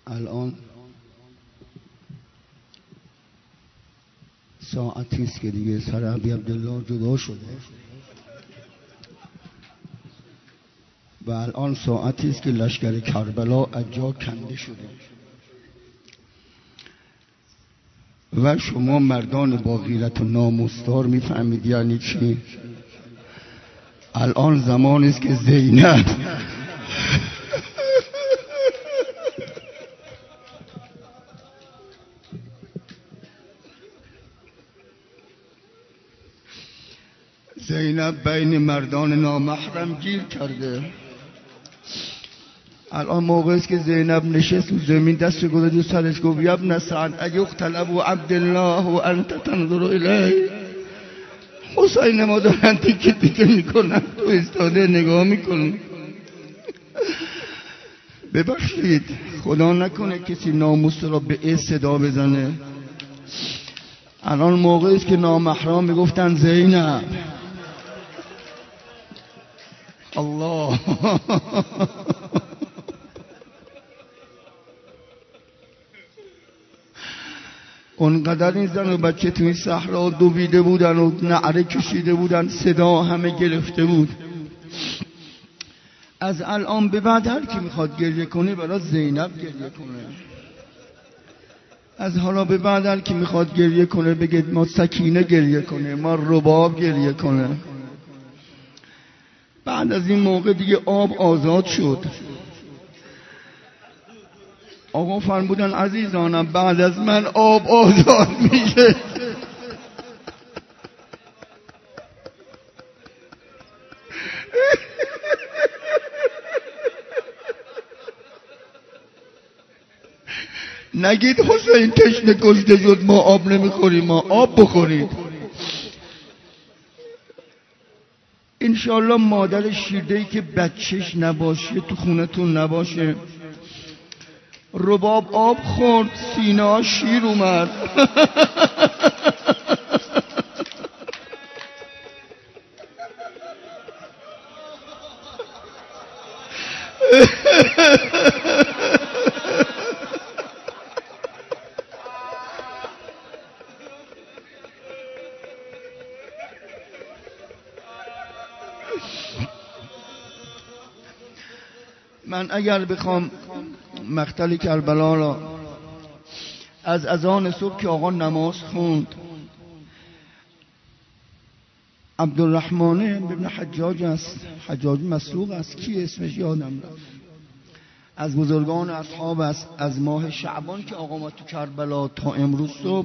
الان ساعتی است که دیگه سر ابی عبدالله جدا شده و الان ساعتی است که لشکر کربلا از جا کنده شده و شما مردان با غیرت و ناموسدار میفهمید یعنی چی؟ الان زمانی است که زینب بین مردان نامحرم گیر کرده. الان موقعی است که زینب نشست زمین دست گذاشت سرش گفت یا ابن سعد ایقتل ابو عبدالله و انت تنظر الیه. حسین ما دارن تیکه تیکه میکنن تو ایستاده نگاه میکنی. ببخشید خدا نکنه کسی ناموس را به این صدا بزنه. الان موقعی است که نامحرم میگفتن زینب. الله اونقدر این زن و بچه توی صحرا دویده بودن و نعره کشیده بودن، صدا همه گرفته بود. از الان به بعد هر کی میخواد گریه کنه برای زینب گریه کنه. از حالا به بعد هر کی میخواد گریه کنه بگید ما سکینه گریه کنه، ما رباب گریه کنه. بعد از این موقع دیگه آب آزاد شد. آقا فرمودن عزیزانم بعد از من آب آزاد میشه. نگید حسین تشنه کشته شد ما آب نمیخوریم، ما آب بخورید. انشالله مادر شیردهی که بچهش نباشه تو خونتون نباشه، رباب آب خورد سینه شیر اومد. من اگر بخوام مقتل کربلا را از اذان صبح که آقا نماز خوند، عبدالرحمن ابن حجاج است، حجاج مسروق است، کی اسمش یادم رفت، از بزرگان اصحاب است. از ماه شعبان که آقا ما تو کربلا تا امروز صبح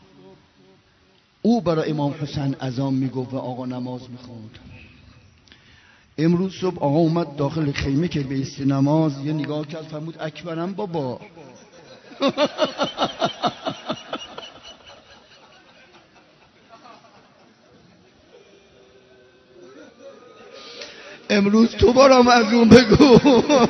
او برای امام حسین اذان میگفت و آقا نماز میخوند. امروز صبح آقا اومد داخل خیمه که به است نماز یه نگاه کرد فرمود اکبرم بابا. امروز تو برام از اون بگو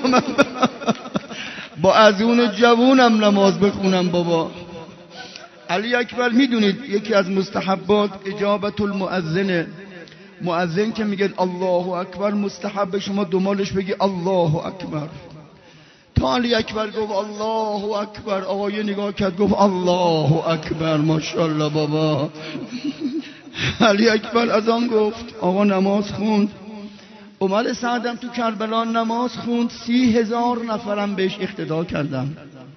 با از اون جوونم نماز بخونم بابا. علی اکبر میدونید یکی از مستحبات اجابت المؤذنه. مؤذن که میگه الله اکبر مستحب شما دنبالش بگی الله اکبر. تا علی اکبر گفت الله اکبر آقای نگاه کرد گفت الله اکبر ماشاءالله بابا. علی اکبر از آن گفت آقا نماز خوند. عمر سعدم تو کربلا نماز خوند 30,000 نفرم بهش اقتدا کردن.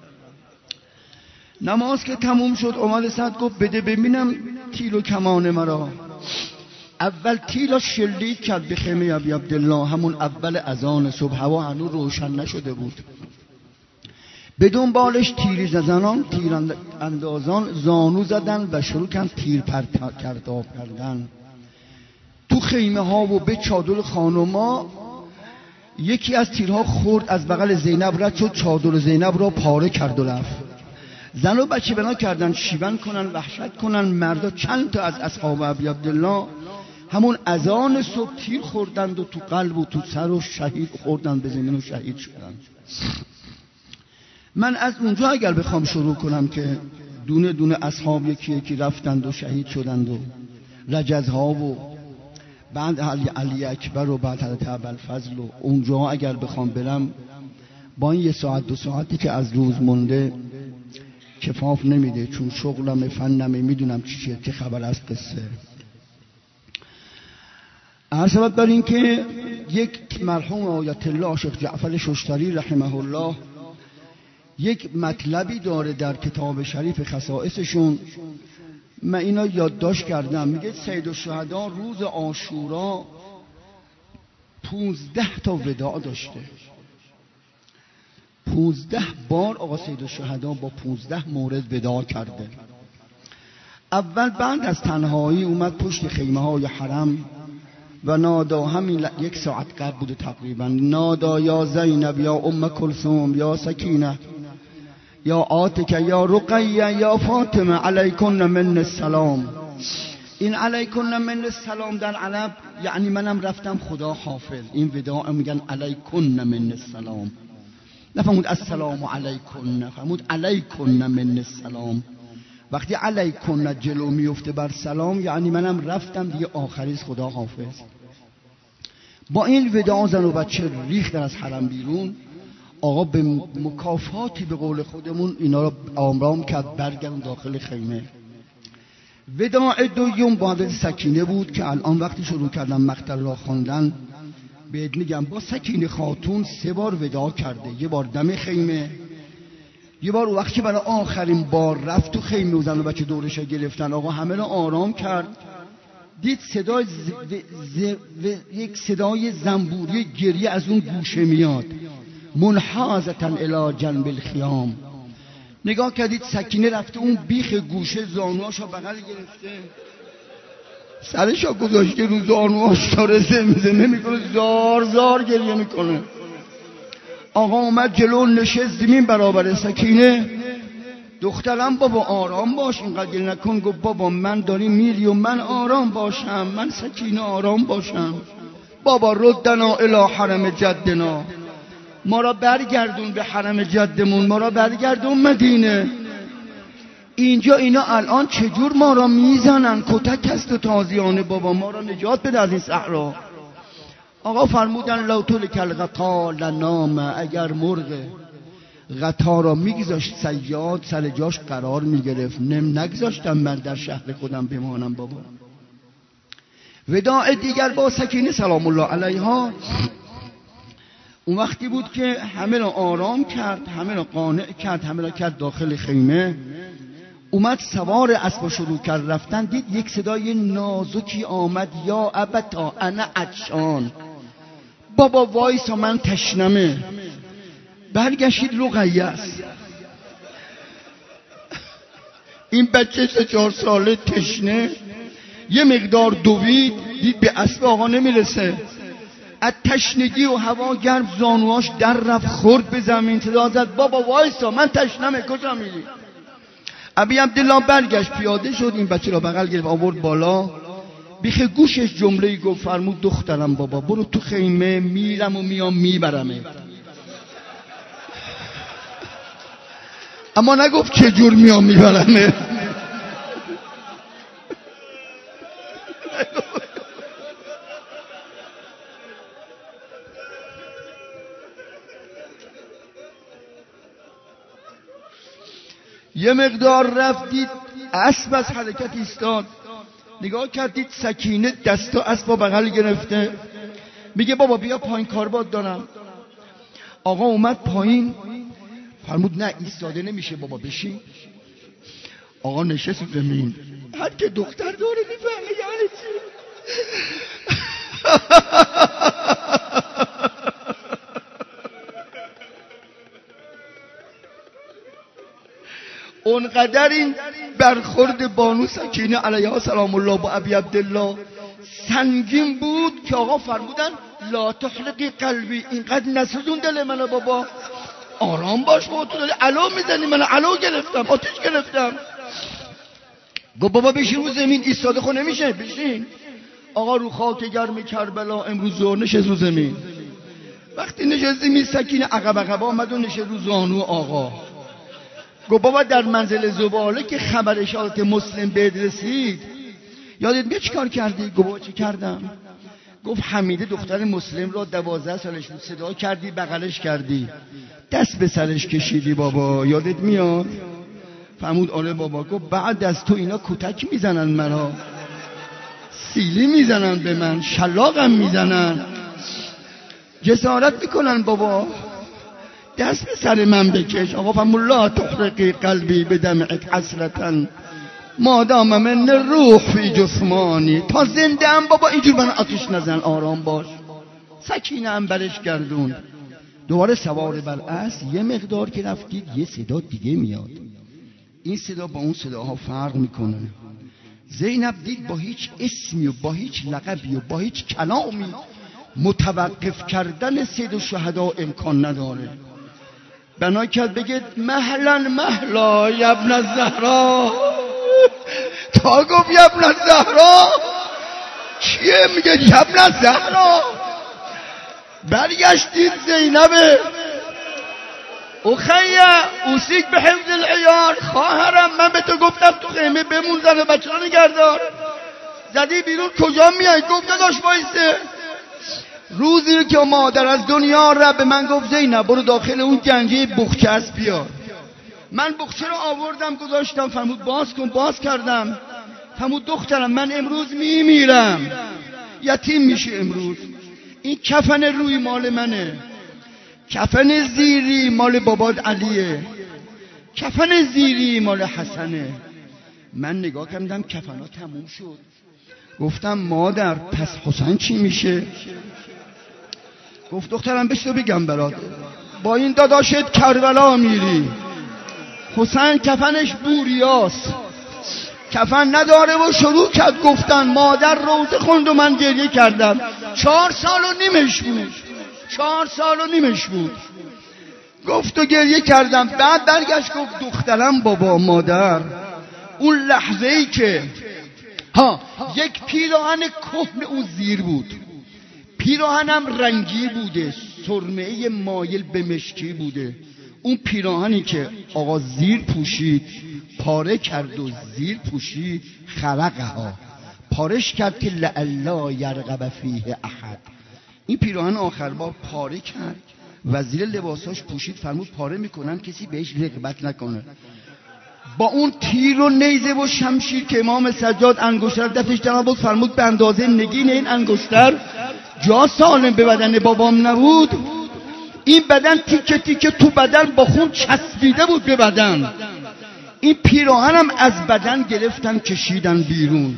نماز که تموم شد عمر سعد گفت بده ببینم تیر و کمان مرا. اول تیر شلیک کرد به خیمه ابی عبدالله، همون اول اذان صبح، هوا هنوز روشن نشده بود. بدون بالش تیر زدنان، تیر اندازان زانو زدن و شروع کردن تیر پرتاب کردن تو خیمه ها و به چادر خانوما. یکی از تیرها خورد از بغل زینب رد شد، چادر زینب را پاره کرد و رفت. زن و بچه بنا کردن شیون کنن وحشت کنن. مردا چند تا از اصحاب ابی عبدالله همون اذان صبح تیر خوردند و تو قلب و تو سر و شهید خوردن به زمین و شهید شدن. من از اونجا اگر بخوام شروع کنم که دونه دونه اصحاب یکی یکی رفتند و شهید شدند و رجزها و بعد علی اکبر و بعد حضرت ابوالفضل و اونجا اگر بخوام برم با این 1 ساعت 2 ساعتی که از روز مونده کفاف نمیده، چون شغلم فنمه، میدونم چیه، چه خبر از قصه. عرض شود بر این که یک مرحوم آیت الله شیخ جعفر ششتری رحمه الله یک مطلبی داره در کتاب شریف خصائصشون، من اینا یادداشت کردم. میگه سید الشهدا روز عاشورا 15 تا وداع داشته. 15 بار آقا سید الشهدا با 15 مورد وداع کرده. اول بعد از تنهایی اومد پشت خیمه های حرم و نادا، همین 1 ساعت قبل بوده تقریبا، نادا یا زینب یا ام کلثوم یا سکینه یا عاتکه یا رقیه یا فاطمه علیکن من السلام. این علیکن من السلام در عرب یعنی منم رفتم خدا حافظ. این وداع میگن علیکن من السلام، نفهمود السلام علیکن، فهمود علیکن من السلام. وقتی علیکن جلو میفته بر سلام یعنی منم رفتم دیگه، آخریز خدا حافظ. با این وداع زن و بچه ریختن از حرم بیرون. آقا به مکافاتی به قول خودمون اینا رو آمرام کرد برگردن داخل خیمه. وداع دوم با حضرت سکینه بود که الان وقتی شروع کردم مقتل را خواندن بهت میگم با سکینه خاتون 3 بار وداع کرده. 1 بار دم خیمه، 1 بار وقتی برای آخرین بار رفت تو خیمه و زن و بچه دورش گرفتن، آقا همه رو آرام کرد. دید صدای یک صدای زنبوری گریه از اون گوشه میاد، منحازتا الی جنب الخیام. نگاه کردید سکینه رفته اون بیخ گوشه، زانوهاشو بغل گرفته، سرشو گذاشته رو زانوهاش، داره زمزمه میکنه، زار زار گریه میکنه. آقا اومد جلو نشست زمین برابر سکینه. دخترم بابا آرام باش، اینقدر گریه نکن. گفت بابا من داری میری و من آرام باشم، من سکینه آرام باشم. بابا ردنا الی حرم جدنا، ما را برگردون به حرم جدمون، ما را برگردون مدینه. اینجا اینا الان چجور ما را میزنن، کتک است و تازیانه، بابا ما را نجات بده از این صحرا. آقا فرمودن لو تلک الغطا لنام، اگر مرغ غطا را میگذاشت صیاد سر جاش قرار میگرفت، نگذاشتم من در شهر خودم بمانم. بابا وداع دیگر با سکینه سلام الله علیها اون وقتی بود که همه را آرام کرد، همه را قانع کرد، همه را کرد داخل خیمه. اومد سوار اسب شروع کرد رفتن. دید یک صدای نازکی آمد، یا ابتا انا عطشان، بابا وایسا من تشنمه. برگشید رقیه است. این بچه 3-4 ساله تشنه، یه مقدار دوید، دید به اسب آقا نمیرسه، از تشنگی و هوا گرم زانواش در رفت، خورد به زمین، صدا زد بابا وایسا من تشنمه، کجا میری؟ ابی عبدالله برگشت پیاده شد، این بچه را بغل گرفت آورد بالا. بیخ گوشش جمله‌ای گفت، فرمود دخترم بابا برو تو خیمه، میرم و میام میبرمه. اما نگفت چه جور میام میبرمه. یه مقدار رفتید اسب از حرکت ایستاد، نگاه کردید سکینه دستا اسب بغل گرفته، میگه بابا بیا پایین کارباد دارم. آقا اومد پایین، فرمود نه ایستاده نمیشه بابا بشین. آقا نشست زمین. هر که دختر داره میفهمه یعنی چی. اونقدر این برخورد بانو سکینه علیها سلام الله با ابی عبدالله سنگین بود که آقا فرمودن لا تحرقی قلبی، اینقدر نسوزون دل منو بابا، آرام باش بابا، تو داری علو میزنی، من علو گرفتم، آتش گرفتم. گفت بابا بشین رو زمین، ایستاده خو نمیشه، بشین. آقا رو خاک گرم کربلا امروز ظهر نشست رو زمین. وقتی نشست زمین سکینه عقب عقب آمد و نشست رو زانو آقا. گفت بابا در منزل زباله که خبر اشارت مسلم بهت رسید یادت میاد چیکار کردی؟ گفت بابا چی کردم؟ گفت حمیده دختر مسلم را 12 سالش بود صدا کردی بغلش کردی دست به سرش کشیدی بابا یادت میاد؟ فرمود آره بابا. گفت بعد از تو اینا کتک میزنن مرا، سیلی میزنن به من، شلاقم میزنن، جسارت میکنن بابا، دست به سر من بکش. آقا فرمود لا تحرقی قلبی بدمعک حسرتن مادام من روح فی جسمانی. تا زنده ام بابا اینجور من آتش نزن، آرام باش. سکینه ام برش گردون. دوباره سوار بر اسب. یه مقدار که رفتید یه صدا دیگه میاد. این صدا با اون صداها فرق میکنه. زینب دید با هیچ اسمی و با هیچ لقبی و با هیچ کلامی متوقف کردن سید الشهدا امکان نداره. بنا کرد بگه مهلا مهلا یا ابن الزهرا. تا گفت یا ابن الزهرا چیه میگه یا ابن الزهرا؟ برگشتید زینب اخیه اوصیک به حفظ العیال. خواهرم من به تو گفتم تو خیمه بمون، زن و بچه رو نگهدار، زدی بیرون کجا میای؟ گفت داداش وایسه. روزی رو که مادر از دنیا رفت به من گفت زینب برو داخل اون گنجه بخچه است بیار. من بخچه رو آوردم گذاشتم. فرمود باز کن. باز کردم. فرمود دخترم من امروز میمیرم، یتیم میشه امروز. این کفن روی مال منه، کفن زیری مال باباد علیه، کفن زیری مال حسنه. من نگاه کردم کفنا تموم شد. گفتم مادر پس حسین چی میشه؟ گفت دخترم بهش تو بگم برات، با این داداشت کربلا میری. حسین کفنش بوریاست، کفن نداره و شروع کرد گفتن. مادر روزه خوند و من گریه کردم. 4 سال و نیمش بود. 4 سال و نیمش بود. گفت و گریه کردم. بعد برگشت گفت دخترم بابا مادر اون لحظه ای که یک پیراهن کهنه اون زیر بود، پیراهنم رنگی بوده، سرمه مایل به مشکی بوده. اون پیراهنی که آقا زیر پوشید پاره کرد و زیر پوشید خرقها، پارش کرد که لعلا یرغب فیه احد. این پیراهن آخر بار پاره کرد و زیر لباساش پوشید. فرمود پاره میکنم کسی بهش رغبت نکنه. با اون تیر و نیزه و شمشیر که امام سجاد انگشتر دستش در بود، فرمود به اندازه نگین این انگشتر جا سالم به بدن بابام نبود. این بدن تیکه تیکه تو بدن با خون چسبیده بود به بدن. این پیراهنم از بدن گرفتن کشیدن بیرون.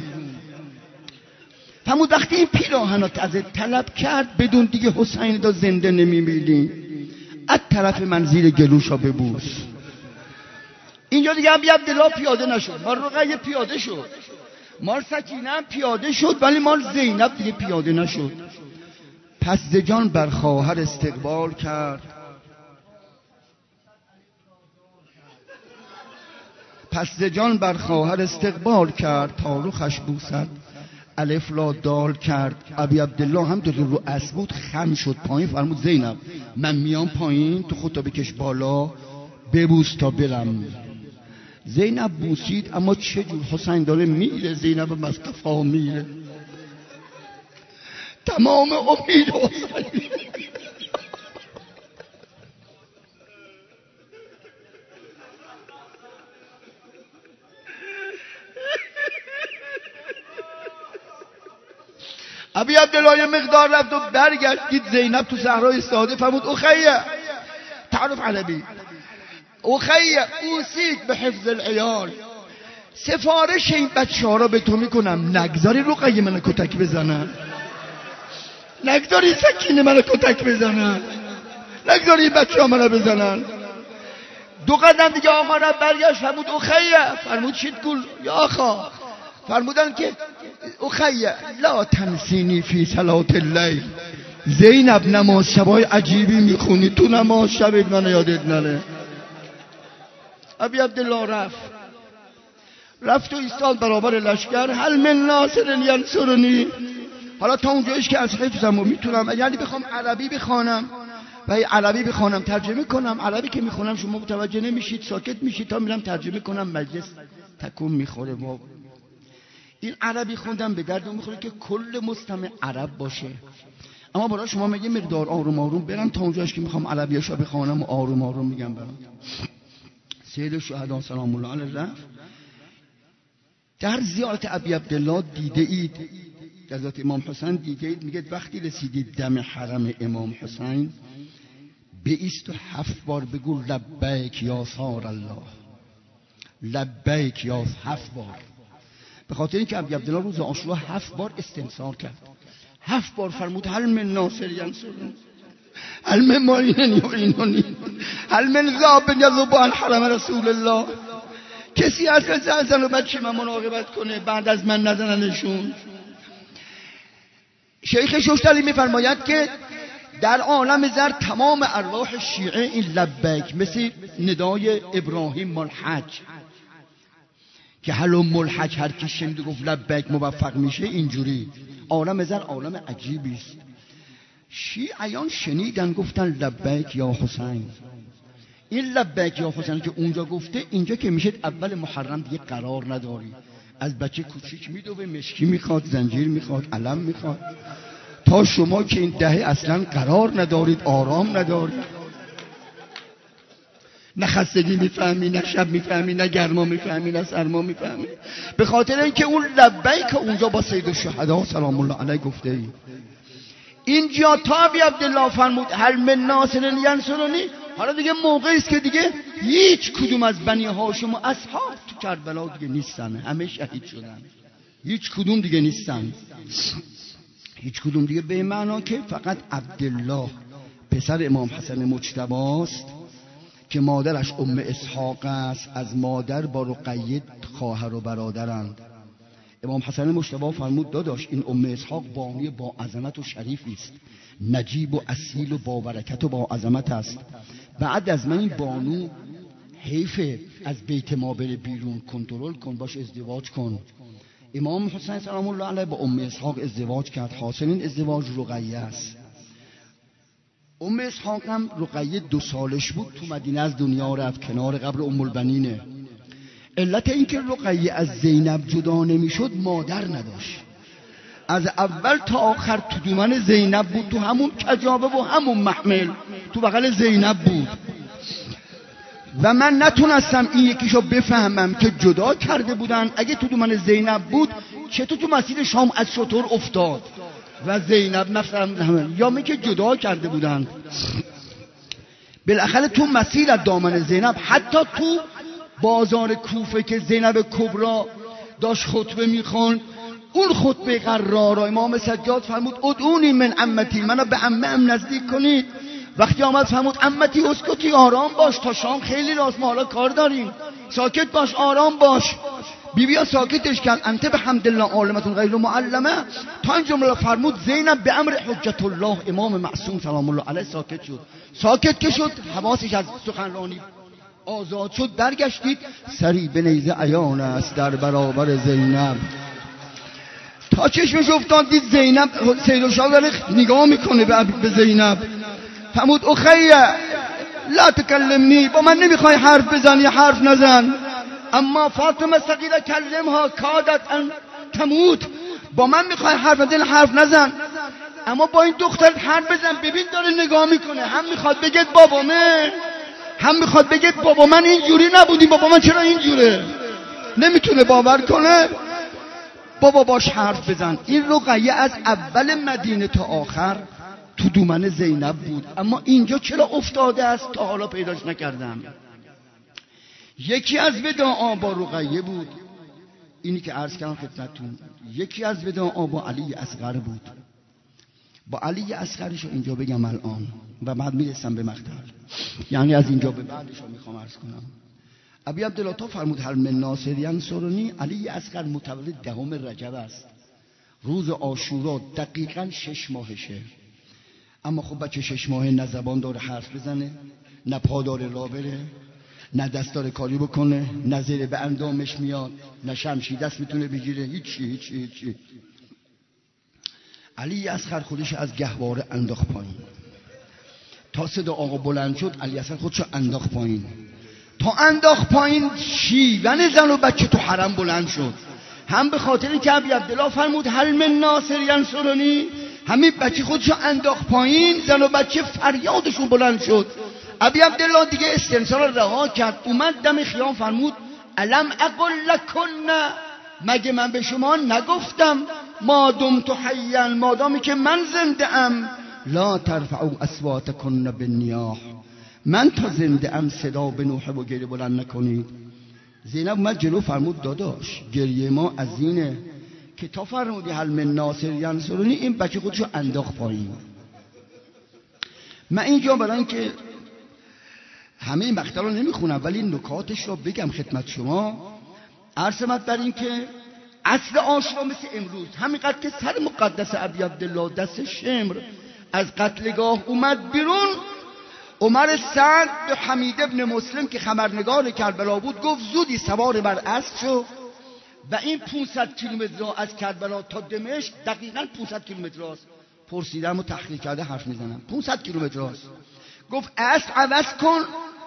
فرمود وقتی این پیراهنات ازت طلب کرد بدون دیگه حسین دا زنده نمی‌بینی، از طرف من زیر گلوشا ببوس. اینجا دیگه ابی عبدالله پیاده نشد، مال رقیه پیاده شد، مال سکینه هم پیاده شد، ولی مال زینب دیگه پیاده نشد. پس ز جان بر خواهر استقبال کرد، پس ز جان بر خواهر استقبال کرد، تا رخش بوسد الف لا دال کرد. ابی عبدالله هم رو اسب بود، خم شد پایین. فرمود زینب من میام پایین، تو خودتا بکش بالا ببوس تا برم. زینب بوسید، اما چه جور حسین داره میره، زینب مصطفی میره، تمام امید حسین. ابی عبدالله یه مقدار رفت و برگشت، دید زینب تو صحرای ساده. فرمود اخیه تعرف عربی، اخیه اوصیک به حفظ العیال، سفارش این بچه ها را به تو میکنم، نگذاری رقیه من کتک بزنن، نگذاری سکینه من کتک بزنن، نگذاری این بچه ها من بزنن. 2 قدم دیگه آقا رفت برگشت. فرمود اخیه. فرمود چیت گل یا آقا؟ فرمودن که اخیه لا تنسینی فی صلاة اللیل، زینب نماز شبای عجیبی میخونی، تو نماز شب من یادت نره. ابی عبدالله رفت و ایستاد برابر لشکر. هل من ناصر ینصرنی. حالا تا اونجایش که از حفظم و میتونم، یعنی بخوام عربی بخوانم و عربی بخوانم ترجمه کنم، عربی که میخونم شما متوجه نمیشید، ساکت میشید تا میرم ترجمه کنم، مجلس تکون میخوره. این عربی خوندن به درد میخوره که کل مستمع عرب باشه. اما برای شما میگه مقدار آروم آروم برم تا اونجاش که میخوام عربیاشو بخونم و آروم آروم میگم برام. سید الشهدا سلام الله علیه رفت در زیارت ابی عبدالله دیده اید، در ذات امام حسین دیده اید، میگه وقتی رسیدید دم حرم امام حسین بایست و 7 بار بگو لبیک یا ثار الله، لبیک یا 7 بار. به خاطر اینکه ابی عبدالله روز عاشورا 7 بار استنصار کرد. 7 بار فرمود هل من ناصر ینصرنی، هل من معین یعیننی، هل من ذاب یذوب عن حرم رسول الله. کسی هست که زن و بچه من مراقبت کنه بعد از من نزننشون. شیخ شوشتری میفرماید که در عالم زر تمام ارواح شیعه این لبیک مثل ندای ابراهیم ملحج که هلو ملحج هر کی شنید گفت لبیک موفق میشه. اینجوری عالم زر عالم عجیبی است. شیعیان شنیدن گفتن لبیک یا حسین. این لبیک یا حسین که اونجا گفته، اینجا که میشه اول محرم دیگه قرار نداری. از بچه کوچیک میدوه، مشکی میخواد، زنجیر میخواد، علم میخواد، تا شما که این دهه اصلا قرار ندارید، آرام ندارید، نه خستگی میفهمی، نه شب میفهمی، نه گرما میفهمی، نه سرما میفهمی. به خاطر اینکه اون لبیک اونجا با سید الشهدا سلام الله علیه گفته ای. اینجا تا ابی عبدالله فرمود هل من ناصر ینصرنی، حالا دیگه موقعی است که دیگه هیچ کدوم از بنی هاشم و اصحاب تو کربلا دیگه نیستن، همه شهید شدن، هیچ کدوم دیگه نیستن. هیچ کدوم دیگه به معنا که فقط عبدالله پسر امام حسن مجتبی است که مادرش ام اسحاق است، از مادر با رقیه خواهر و برادرند. امام حسن مجتبی فرمود داداش این ام اسحاق بانی با عظمت و شریفی است، نجیب و اصیل و با برکت و با عظمت است. بعد از من این بانو حیفه از بیت ما بره بیرون، کنترل کن، باش ازدواج کن. امام حسین سلام الله علیه با ام اسحاق ازدواج کرد. حاصل این ازدواج رقیه است. ام اسحاق هم رقیه 2 سالش بود تو مدینه از دنیا رفت، کنار قبر ام البنینه. علت اینکه رقیه از زینب جدا نمیشد مادر نداشت. از اول تا آخر تو دومن زینب بود، تو همون کجابه و همون محمل تو بغل زینب بود. و من نتونستم این یکیشو بفهمم که جدا کرده بودن. اگه تو دومن زینب بود چطور تو مسیر شام از شطور افتاد و زینب نفسم، یا میگه جدا کرده بودن. بالاخره تو مسیر از دامن زینب، حتی تو بازار کوفه که زینب کبرا داشت خطبه میخوند، اون خطبه قرارا امام سجاد فرمود ادعونی من عمتی، منو به عمه‌ام نزدیک کنید. وقتی آمد فرمود عمتی اسکتی، آرام باش تا شام خیلی راست، ما حالا کار داریم، ساکت باش، آرام باش. بیبیا ساکتش کرد. انت به حمدالله عالمتون غیر معلمه. تا این جمله فرمود زینب به امر حجت الله امام معصوم سلام الله علیه ساکت شد. ساکت که شد حواسش از سخنرانی آزاد شد. برگشتید سری به نیزه عیان است در برابر زینب. تا چشمش افتاد دید زینب، سید الشهدا نگاه میکنه به زینب. فرمود اخیه لا تکلمنی، با من نمیخوای حرف بزنی، حرف نزن. اما فاطمه صغیره کلمها کادت ان تموت، با من میخوای حرف بزنی، حرف نزن. اما با این دختر حرف بزن، ببین داره نگاه میکنه، هم میخواد بگه بابامه، هم میخواد بگه بابا من اینجوری نبودی، بابا من چرا اینجوره، نمیتونه باور کنه. بابا باش حرف بزن. این رقیه از اول مدینه تا آخر تو دومن زینب بود، اما اینجا چرا افتاده است تا حالا پیداش نکردم. یکی از وداعا با رقیه بود، اینی که عرض کردم خدمتتون. یکی از وداعا با علی اصغر بود. با علی اصغرشو اینجا بگم الان و بعد میرسم به مقتل، یعنی از اینجا به بعدشو میخوام عرض کنم. ابی عبدالله تا فرمود هل من ناصر ینصرنی، علی اصغر متولد 10 رجب است، روز عاشورا دقیقاً 6 ماهشه. اما خب بچه 6 ماهه نه زبان داره حرف بزنه، نه پا داره راه بره، نه دست داره کاری بکنه، نه زیر به اندامش میاد، نه شمشیر دست میتونه بگیره، هیچی. علی اصغر خودش از گهواره انداخت پایین. تا صدا آقا بلند شد علی اصغر خودشو انداخت پایین. تا انداخت پایین شیون زن و بچه تو حرم بلند شد. هم به خاطر اینکه ابی عبدالله فرمود هل من ناصر ینصرنی، همین بچه خودشو انداخت پایین، زن و بچه فریادشون بلند شد. ابی عبدالله دیگه استنصار رو رها کرد، اومد دم خیام فرمود الم اقل لکن، مگه من به شما نگفتم ما دمت حیا، مادامی که من زنده ام، لا ترفعوا اصواتکن بالنیاح، من تا زنده ام صدا به نوحه و گریه بلند نکنید. زینب اومد جلو فرمود داداش گریه ما از اینه که تا فرمودی هل من ناصر ینصرنی این بچه خودشو انداخت پایین. من اینجا برای اینکه همه این مقطع رو نمیخونم ولی نکاتش رو بگم خدمت شما. عرض بر این که اصل عاشورا مثل امروز همینقدر که سر مقدس ابی عبدالله دست شمر از قتلگاه اومد بیرون، عمر سعد به حمید ابن مسلم که خبرنگار کربلا بود گفت زودی سوار بر اسب شو و این 500 کیلومتر از کربلا تا دمشق دقیقاً 500 کیلومتر است. پرسیدم و تحقیق کرده حرف میزنم 500 کیلومتر است. گفت اسب عوض کن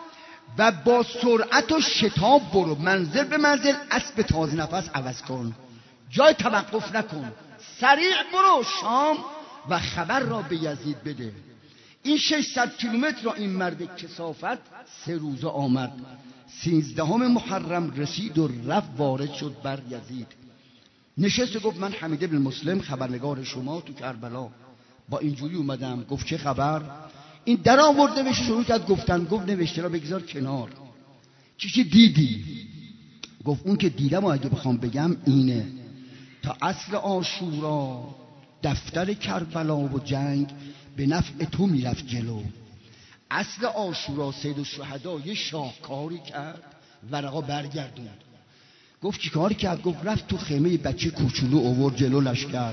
و با سرعت و شتاب برو، منزل به منزل اسب تازه نفس عوض کن، جای توقف نکن، سریع برو شام و خبر را به یزید بده. این 600 کیلومتر را این مرد کثافت 3 روزه آمد. 13 محرم رسید و رفت وارد شد بر یزید. نشست و گفت من حمید بن مسلم خبرنگار شما تو کربلا با اینجوری اومدم. گفت چه خبر؟ این در آورد نوشته شروع کرد گفتن. گفت نوشته را بگذار کنار، چی دیدی؟ گفت اون که دیدم و اگه بخوام بگم اینه تا اصل عاشورا دفتر کربلا و جنگ به نفع تو میرفت جلو. اصل عاشورا سید الشهدا یه شاهکاری کرد ورقا برگردوند. گفت چی کار کرد؟ گفت رفت تو خیمه بچه کوچولو آورد جلو لشکر،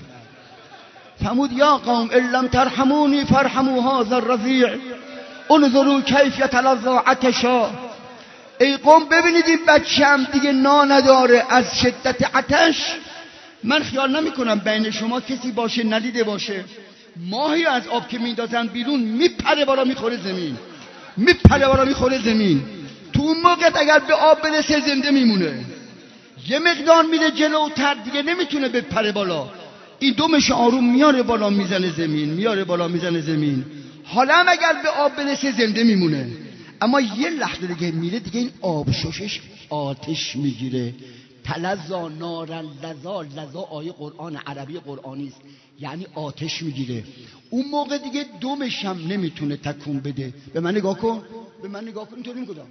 فرمود یا قوم ان لم ترحمونی فرحموا هذا الرضیع انظروا کیف یتلظی عطشا. ای قوم ببینید این بچه‌م دیگه نا نداره از شدت عطش. من خیال نمی کنم بین شما کسی باشه ندیده باشه ماهی از آب که میندازن بیرون میپره بالا میخوره زمین، میپره بالا میخوره زمین. تو اون موقع اگر به آب برسه زنده میمونه، یه مقدار میره جلوتر دیگه نمیتونه بپره بالا، این دومش آروم میاره بالا میزنه زمین، میاره بالا میزنه زمین. حالا هم اگر به آب برسه زنده میمونه، اما یه لحظه دیگه میره دیگه این آب شوشش آتش میگیره. تلظا نارن لظا، لظا آیه قرآن عربی قرآنی است یعنی آتش میگیره. اون موقع دیگه دومش هم نمیتونه تکون بده. به من نگاه کن، به من نگاه کن، اینطوری میگم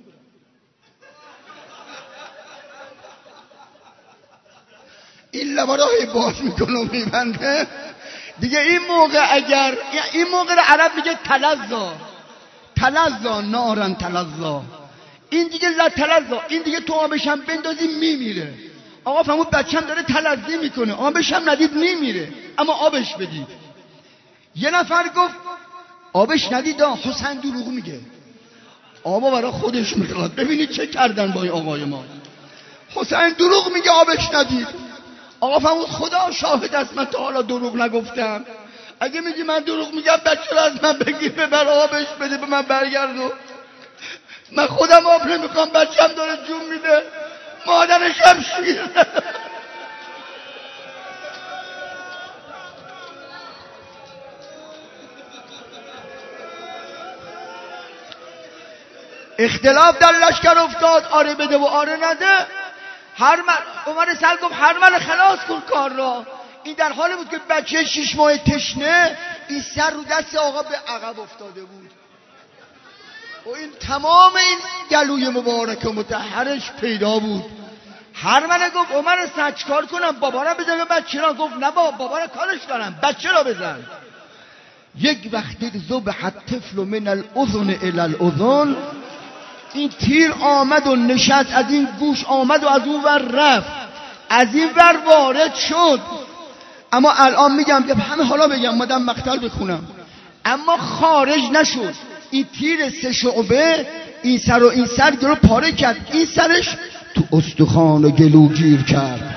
این لبا را باز میکنه و میبنده دیگه. این موقع اگر این موقع عرب میگه تلظا، تلظا نارن تلظا، این دیگه لا تلظا، این دیگه تو آبش هم بندازی میمیره. آقا فرمود بچه‌م داره تلظی میکنه، آبش هم ندید میمیره اما آبش بدید. یه نفر گفت آبش ندید، حسین دروغ میگه، آبا برای خودش میخواد. ببینید چه کردن با این آقای ما. حسین دروغ میگه آبش ندید. آقا فرمود خدا شاهد است من تا حالا دروغ نگفتم، اگه میگی من دروغ میگم بچه رو از من بگیر ببر آبش بده به من برگردو. من خودم آب نمیخوام، بچه‌م داره جون میده، مادرش هم شیر. اختلاف در لشکر افتاد، آره بده و آره نده. عمر سعد گفت هر من خلاص کن کار را. این در حالی بود که بچه 6 ماه تشنه این سر رو دست آقا به عقب افتاده بود و این تمام این گلوی مبارک و مطهرش پیدا بود. هر من گفت عمر سعد چیکار کنم؟ بابا را بزن بچه را. گفت نه بابا را کارش دارم، بچه را بزن. یک وقتی ذبح الطفل من الاذن الی الاذن، این تیر آمد و نشست از این گوش آمد و از اون ور رفت، از این ور وارد شد. اما الان میگم که همه حالا بگم مادم مقتل بخونم، اما خارج نشد. این تیر 3 شعبه این سر و این سر رو پاره کرد، این سرش تو استخوان گلو گیر کرد،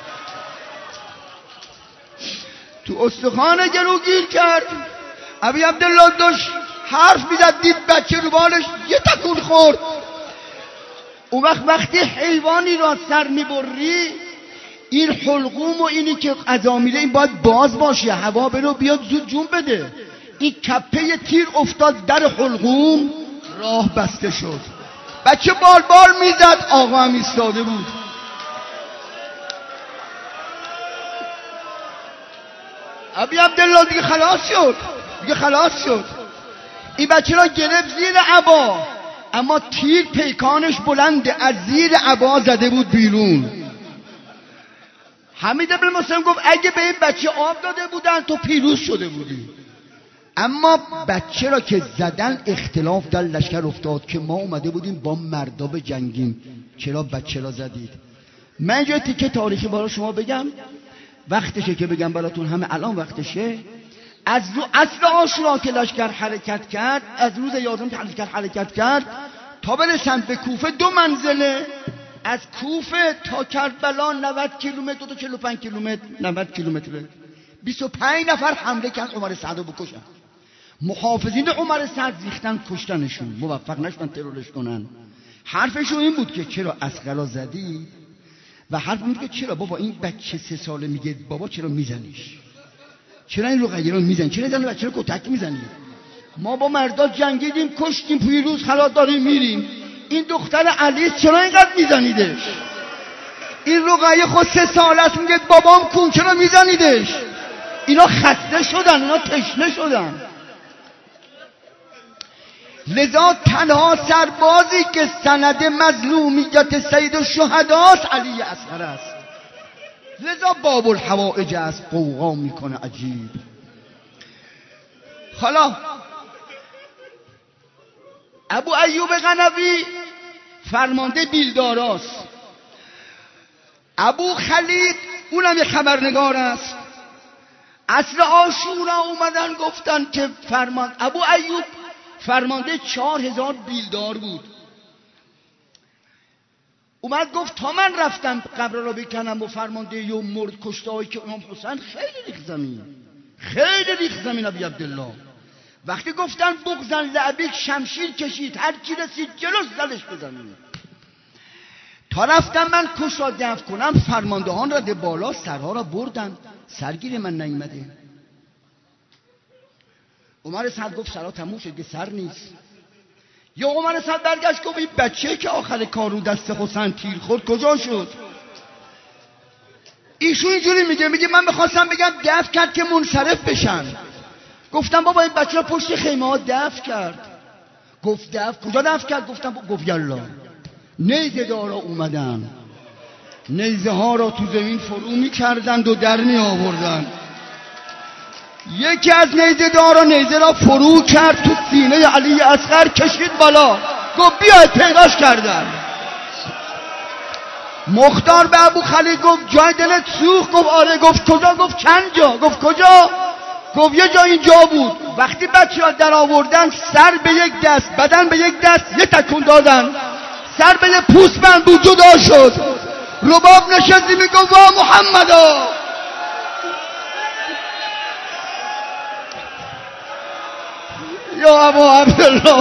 تو استخوان گلو گیر کرد. ابی عبدالله داشت حرف میزد، دید بچه رو بالش یه تکون خورد. اون وقتی حیوانی را سر میبری این حلقوم و اینی که غذا میره این باید باز باشه، هوا برو بیاد زود جون بده. این کپه تیر افتاد در حلقوم، راه بسته شد. بچه بال میزد، آقا هم ایستاده بود. ابی عبدالله دیگه خلاص شد. این بچه را گرفت زیر عبا، اما تیر پیکانش بلنده، از زیر عبا زده بود بیرون. حمید بن مسلم گفت اگه به این بچه آب داده بودن تو پیروز شده بودی. اما بچه را که زدن اختلاف در لشکر افتاد که ما اومده بودیم با مردا به جنگیم، چرا بچه را زدید؟ من اینجا تیکه تاریخی برای شما بگم، وقتشه که بگم براتون، همه الان وقتشه. از اصل عاشورا که لشکر حرکت کرد، از روز 11 که لشکر حرکت کرد تا برسن به کوفه 2 منزله، از کوفه تا کربلا 90 کیلومتر تا 45 کیلومتر، 90 کیلومتره. 25 نفر حمله کردن عمر سعد رو بکشن. محافظین عمر سعد ریختن کشتنشون، موفق نشدن ترورش کنن. حرفشون این بود که چرا اصغرا زدی؟ و حرف بود که چرا بابا این بچه 3 ساله میگه بابا چرا میزنیش؟ چرا این رقیه رو میزنی؟ چرا این بچه رو کتک میزنی؟ ما با مردا جنگیدیم، کشتیم، پیروز خلاص داریم میریم. این دختر علی چرا اینقدر میزنیدش؟ این رقیه خود 3 ساله است میگه بابام کن، چرا میزنیدش؟ اینا خسته شدن، اینا تشنه شدن. لذا تنها سربازی که سند مظلومیت سید الشهداست علی اصغر است. لذا باب الحوائج است، قوقا میکنه عجیب. حالا ابو ایوب قنوی فرمانده بیلداراست. ابو خلید اونم یک خبرنگار است. اصل عاشورا اومدن گفتن که ابو ایوب فرمانده 4000 بیلدار بود. اومد گفت تا من رفتم قبر را بکنم و فرمانده یوم مرد کشته هایی که امام حسین خیلی ریخ زمین ابی عبدالله. وقتی گفتن بغضن لعبیک شمشیر کشید، هر کی رسید جلوش زدش بزنید. تا رفتم من کش را دفع کنم، فرماندهان را ده بالا سرها را بردن، سرگیر من نیامده. عمر سعد گفت سرها تموم شد که سر نیست. یا عمر سعد برگشت گفت این بچه که آخر کار رو دست حسین تیر خورد کجا شد؟ ایشون اینجوری میگه من میخواستم بگم دفع کرد که منصرف بشن. گفتم بابا این بچه رو پشت خیمه ها دفع کرد. گفت دفع کجا دفع کرد؟ گفت یالا نیزه دارا اومدن، نیزه ها را تو زمین فرو میکردند و در می آوردن. یکی از نیزه دارا نیزه را فرو کرد تو سینه علی اصغر، کشید بالا، گفت بیاید پیداش کردن. مختار به ابو خلید گفت جای دلت سوخت؟ گفت آره. گفت کجا؟ گفت چند جا. گفت کجا؟ گفت یه جا اینجا بود. وقتی بچه ها در آوردن، سر به یک دست بدن به یک دست یه تکون دادن، سر به یه پوست بند بود جدا شد. رباب نشستی میگفت وا محمدا. یا ابو عبدالله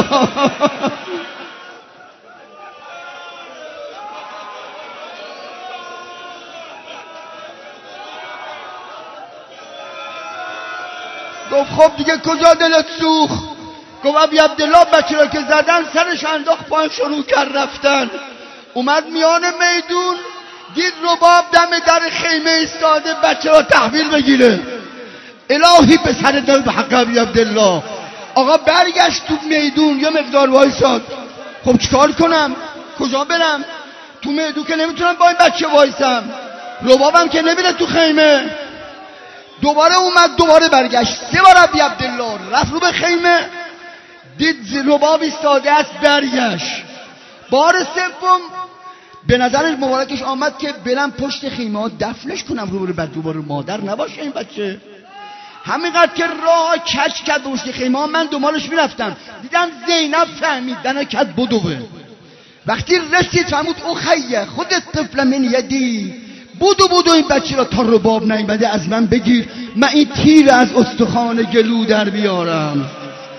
گفت خب دیگه کجا دلت سوخت؟ گفت ابی عبدالله بچه را که زدن سرش انداخت پایین، شروع کرد رفتن. اومد میان میدون، دید رباب دم در خیمه ایستاده بچه را تحویل بگیره. الهی به سر دل به حق ابی عبدالله. آقا برگشت تو میدون، یه مقدار وایساد. خب چیکار کنم؟ کجا برم؟ تو میدون که نمیتونم با این بچه وایسم، ربابم که نمیره تو خیمه. دوباره اومد، دوباره برگشت. 3 بار ابی عبدالله رفت رو به خیمه، دید رباب ایستاده است، برگشت. بار 3 به نظر مبارکش آمد که برم پشت خیمه ها دفنش کنم، رو بعد دوباره مادر نباشه این بچه. همینقدر که راه کش کرد پشت خیمه ها، من دنبالش میرفتم، دیدم زینب فهمیدن کد بدوه. وقتی رسید فهمود او خیه خودت طفل من یدی، بودو این بچه را تا رباب نیامده از من بگیر، من این تیر از استخوان گلو در بیارم.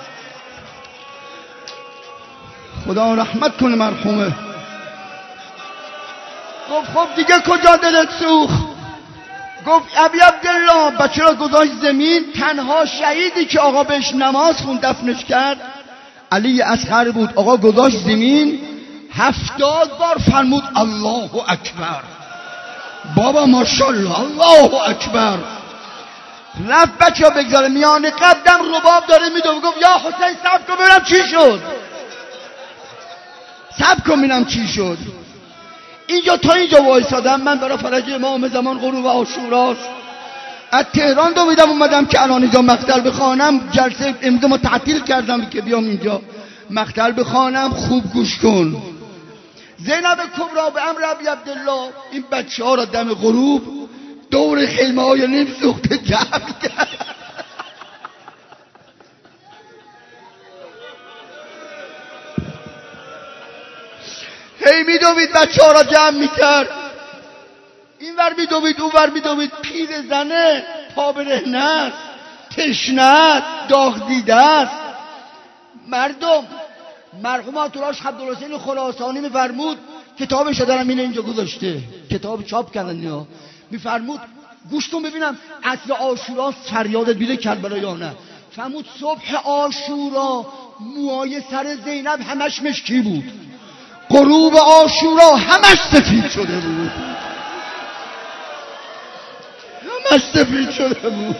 خدا رحمت کنه مرحومه. خب دیگه کجا دلت سوخت؟ گفت ابی عبدالله بچه را گذاشت زمین. تنها شهیدی که آقا بهش نماز خوند دفنش کرد علی اصغر بود. آقا گذاشت زمین 70 بار فرمود الله اکبر. بابا ماشاءالله الله اکبر. رفت بچه ها بگذاره میانه قدم رباب داره میدو. گفت یا حسین صبر کن ببینم چی شد، صبر کن ببینم چی شد. اینجا تا اینجا وایسادم من برای فرج امام زمان غروب عاشوراست. از تهران دویدم اومدم که الان اینجا مقتل بخوانم. جلسه امضا ما تعطیل کردم که بیام اینجا مقتل بخوانم. خوب گوش کن. زینب کبرا به امر ابی عبدالله این بچه ها را دم غروب دور خیمه های نیم سوخته جمع کرد. هی میدوید بچه ها را جمع میکرد. این ور میدوید اون ور میدوید. پیر زنه پا برهنه است، تشنه است، داغ دیده است. مردم مرحوم آتوراش عبدالحسین خراسانی میفرمود، کتابش دارم این اینجا گذاشته، کتاب چاپ کردن اینا. میفرمود گوش کن ببینم اصل عاشورا فریادت بیره کربلا یا نه. فرمود صبح عاشورا موهای سر زینب همش مشکی بود، غروب عاشورا همش سفید شده بود، همش سفید شده بود.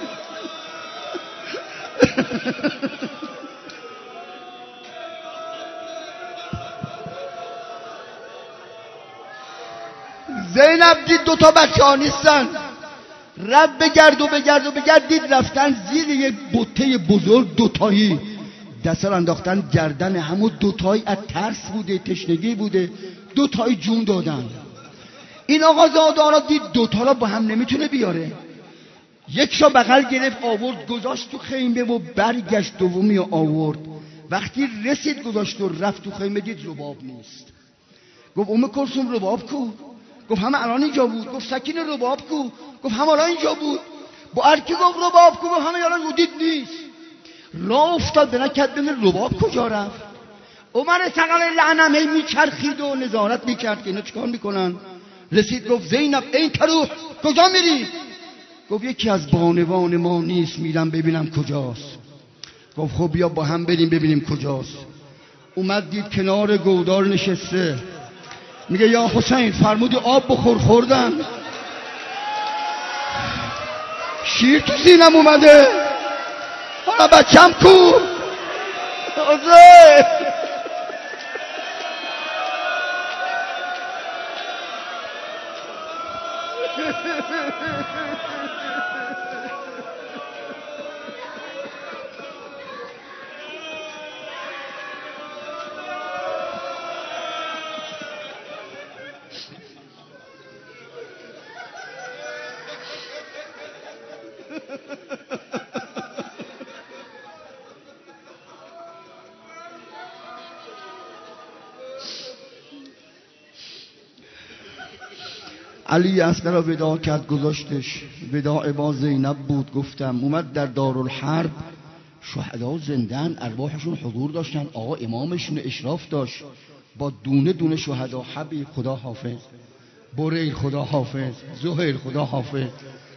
زینب دید دوتا بچه ها نیستن. رب بگرد و بگرد و بگرد دید رفتن زیر یک بوته بزرگ دوتایی. دست را انداختن گردن همون دوتایی. از ترس بوده، تشنگی بوده، دوتایی جون دادن. این آقا زادارا دید دوتا را با هم نمیتونه بیاره. یکشا بغل گرفت آورد گذاشت تو خیمه و برگشت دومی آورد. وقتی رسید گذاشت و رفت تو خیمه دید رباب نیست. گفت ام کلثوم رباب کو؟ گفت همه الان اینجا بود. گفت سکینه رباب کو؟ گفت همه الان اینجا بود. با ارکی گفت رباب کو؟ گفت همه الان دید نیست. راه افتاد به نکد ببین رباب کجا رفت. عمر ثقل لعنم هی میچرخید و نظارت میکرد که اینا چیکار میکنن. رسید گفت زینب این تروح کجا میری؟ گفت یکی از بانوان ما نیست، میرم ببینم کجاست. گفت خب بیا با هم بریم ببینیم کجاست. اومد دید کنار گودال نشسته. میگه یا حسین فرمودی آب بخور، خوردم. شیر تو سینم اومده، حالا بچم کو؟ حسین علی اصغر را وداع کرد گذاشتش. وداع با زینب بود. گفتم اومد در دارالحرب شهدا زندن، ارواحشون حضور داشتن. آقا امامشون اشراف داشت با دونه دونه شهدا. حبیب خدا حافظ، بریل خدا حافظ، زهیر خدا حافظ،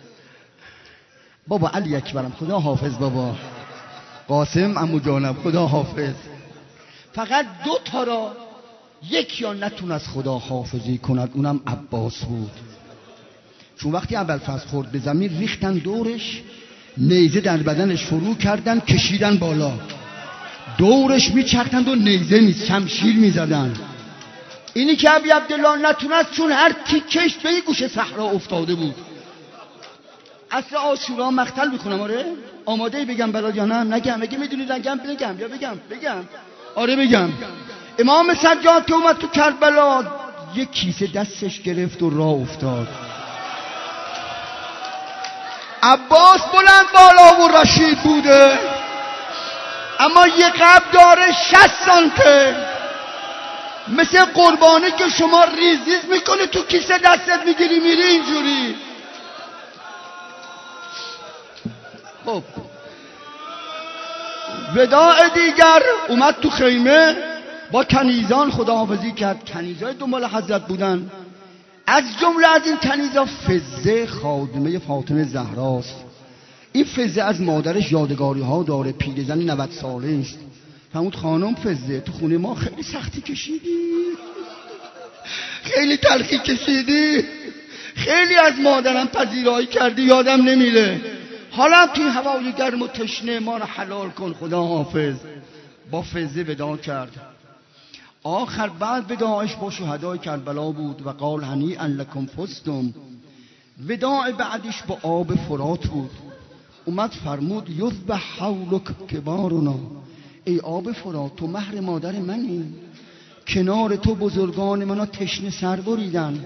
بابا علی اکبرم خدا حافظ، بابا قاسم عمو جانم خدا حافظ. فقط دو تا را یک یا نتون از خدا حافظی کند، اونم عباس بود. چون وقتی ابوالفضل خورد به زمین ریختن دورش، نیزه در بدنش فرو کردن کشیدن بالا، دورش میچرخند و نیزه شمشیر میزدن. اینی که ابی عبدالله نتونست چون هر تیکش به یک گوشه صحرا افتاده بود. اصل عاشورا مقتل میکنم. آره آماده ای بگم برات یا نه؟ نگم؟ اگه میدونی نگم بگم یا بگم؟ آره بگم. امام سجاد که اومد تو کربلا یک کیسه دستش گرفت و راه افتاد. عباس بلند بالا و رشید بوده، اما یه قبر داره 60 سانته، مثل قربانی که شما ریز میکنی تو کیسه دستت میگیری میری اینجوری. خب وداع دیگر اومد تو خیمه با کنیزان خداحافظی کرد. کنیزای دنبال حضرت بودن. از جمله از این کنیزا فزه خادمه فاطمه زهراست. این فزه از مادرش یادگاری ها داره، پیرزن 90 ساله است. فرمود خانم فزه تو خونه ما خیلی سختی کشیدی، خیلی تلخی کشیدی، خیلی از مادرم پذیرایی کردی، یادم نمیره. حالا توی هوای گرم و تشنه ما رو حلال کن، خدا حافظ. با فزه ودا کرد. آخر بعد وداعش با شهدای کربلا بود و قال هنیئا لکم فزتم. وداع بعدش با آب فرات بود. اومد فرمود یذبح حولک کبارنا، ای آب فرات تو مهر مادر منی، کنار تو بزرگان منو تشنه سر بریدن.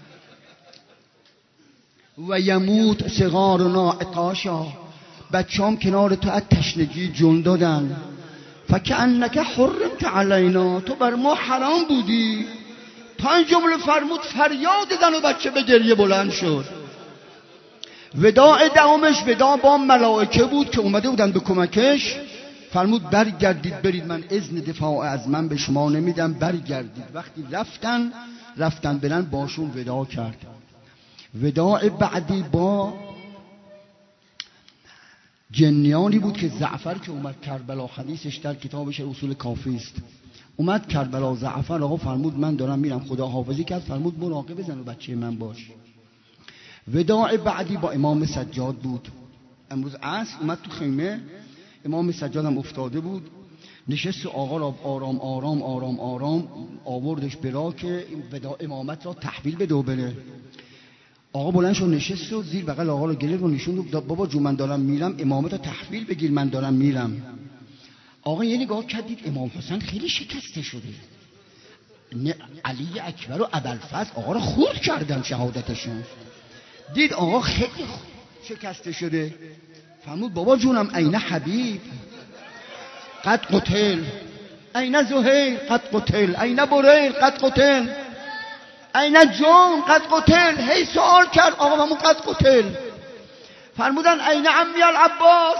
و یموت صغارنا عطاشا، بچه‌ام کنار تو از تشنگی جون دادن. فکأنک حرمت علینا، تو بر ما حرام بودی. تا این جمله فرمود فریاد زن و بچه به گریه بلند شد. وداع دومش وداع با ملائکه بود که اومده بودن به کمکش. فرمود برگردید برید، من اذن دفاع از من به شما نمیدم، برگردید. وقتی رفتن برن باشون وداع کرد. وداع بعدی با جنیانی بود که زعفر که اومد کربلا، حدیثش در کتابش اصول کافی است. اومد کربلا زعفر، آقا فرمود من دارم میرم، خدا حافظی کرد. فرمود مراقب زن و بچه من باش. وداع بعدی با امام سجاد بود. امروز عصر اومد تو خیمه، امام سجاد هم افتاده بود، نشست و آقا را آرام آرام آرام آرام آوردش برا که وداع امامت را تحویل بده و بره. آقا بلند شد نشست و زیر بغل آقا رو گرفت و نشون داد بابا جو من دارم میرم، امامت رو تحویل بگیر، من دارم میرم. آقا یه نگاه کردید امام حسین خیلی شکسته شده، علی اکبر و ابوالفضل آقا رو خورد کردن شهادتشون. دید آقا خیلی شکسته شده. فرمود بابا جونم این حبیب قد قتل، این زهیر قد قتل، این بریر قد قتل، این جون قد قتل. هی سوال کرد آقا همون قد قتل. فرمودن این عمی العباس،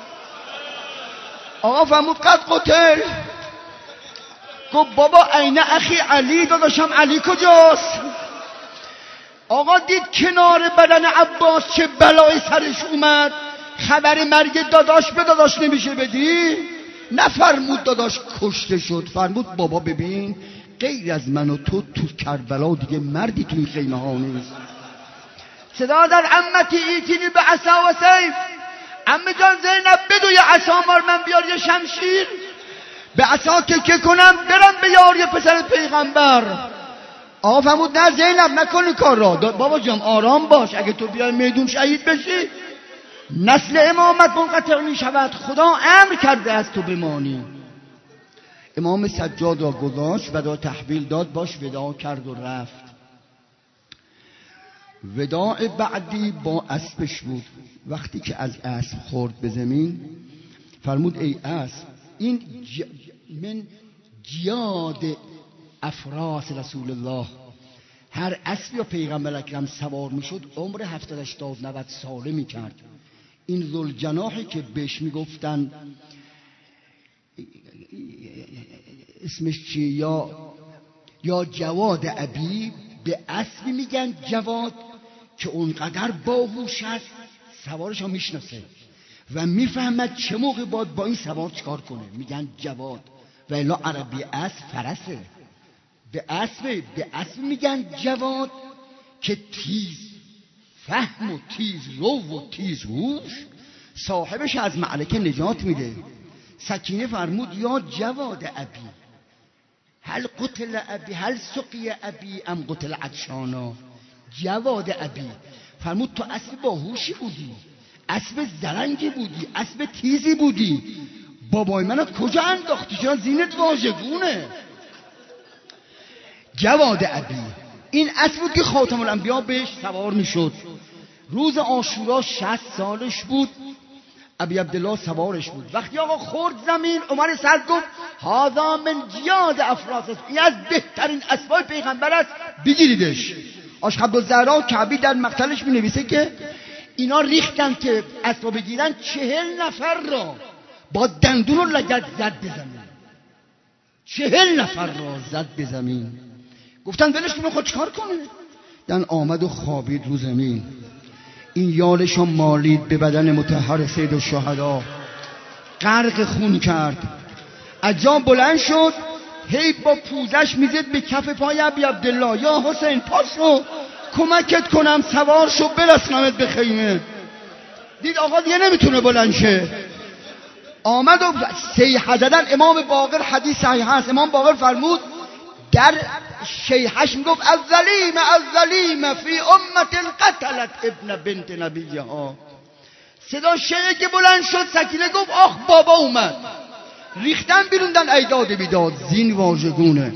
آقا فرمود قد قتل. گفت بابا این اخی علی، داداشم علی کجاست؟ آقا دید کنار بدن عباس چه بلای سرش اومد. خبر مرگ داداش به داداش نمیشه بدی؟ نفرمود داداش کشته شد. فرمود بابا ببین غیر از من و تو کربلا دیگه مردی تو این خیمه ها نیست. صدا در عمتی ایتینی به عصا و سیف، عمه جان زینب بدو یه عصا مار من بیار یه شمشیر، به عصا که کنم برم به یار یه پسر پیغمبر. آقا فرمود نه زینب نکنی کار را. بابا جان آرام باش، اگه تو بیای میدون شهید بشی نسل امامت منقطع می شود، خدا امر کرده از تو بمانی. امام سجاد را گذاشت، وداع تحویل داد، باش وداع کرد و رفت. وداع بعدی با اسبش بود. وقتی که از اسب خورد به زمین فرمود ای اسب، این من جیاد افراس رسول الله، هر اسبی یا پیغمبر اکرم سوار میشد عمر 70 80 90 ساله میکرد. این ذوالجناحی که بهش میگفتن اسمش چی، یا جواد ابی، به اسبی میگن جواد که اونقدر باهوش است سوارش ها میشناسه و میفهمد چه موقع باید با این سوار چکار کنه، میگن جواد. و الا عربی اسب فرسه، به اسب میگن جواد که تیز فهم و تیز رو و تیز هوش، صاحبش از معرکه نجات میده. سکینه فرمود یا جواد ابی هل قتل ابی هل سقی ابی ام قتل عطشانا. جواد ابی فرمود تو اسب باهوشی بودی، اسب زرنگی بودی، اسب تیزی بودی، بابای منو کجا انداختی؟ چرا زینت واژگونه؟ جواد ابی این اسب بود که خاتم الانبیا بهش سوار میشد. روز عاشورا 60 سالش بود، ابی عبدالله سوارش بود. وقتی آقا خورد زمین، عمر سعد گفت هذا من جیاد افراس، این از بهترین اسبای پیغمبر است، بگیریدش. آشخب الزهرا کعبی در مقتلش می نویسه که اینا ریختن که اسبا بگیرن 40 نفر را با دندون و لگد زد به زمین. 40 نفر را زد به زمین. گفتن ولش کنه، خود چکار کنه؟ دن آمد و خوابید رو زمین. این یالشو مالید به بدن مطهر سید الشهدا، غرق خون کرد. از جا بلند شد، هی با پوزش میزد به کف پای ابی عبدالله، یا حسین پاشو کمکت کنم، سوار شو برسونمت به خیمه. دید آقا دیگه نمیتونه بلند شه، آمد و صیحه زدن. امام باقر حدیث صحیح هست، امام باقر فرمود در شیحش میگفت الظلیم فی امت قتلت ابن بنت نبیها. صدا شیعه که بلند شد، سکینه گفت آخ بابا اومد. ریختن بیروندن ایداد بیداد. زین واژگونه.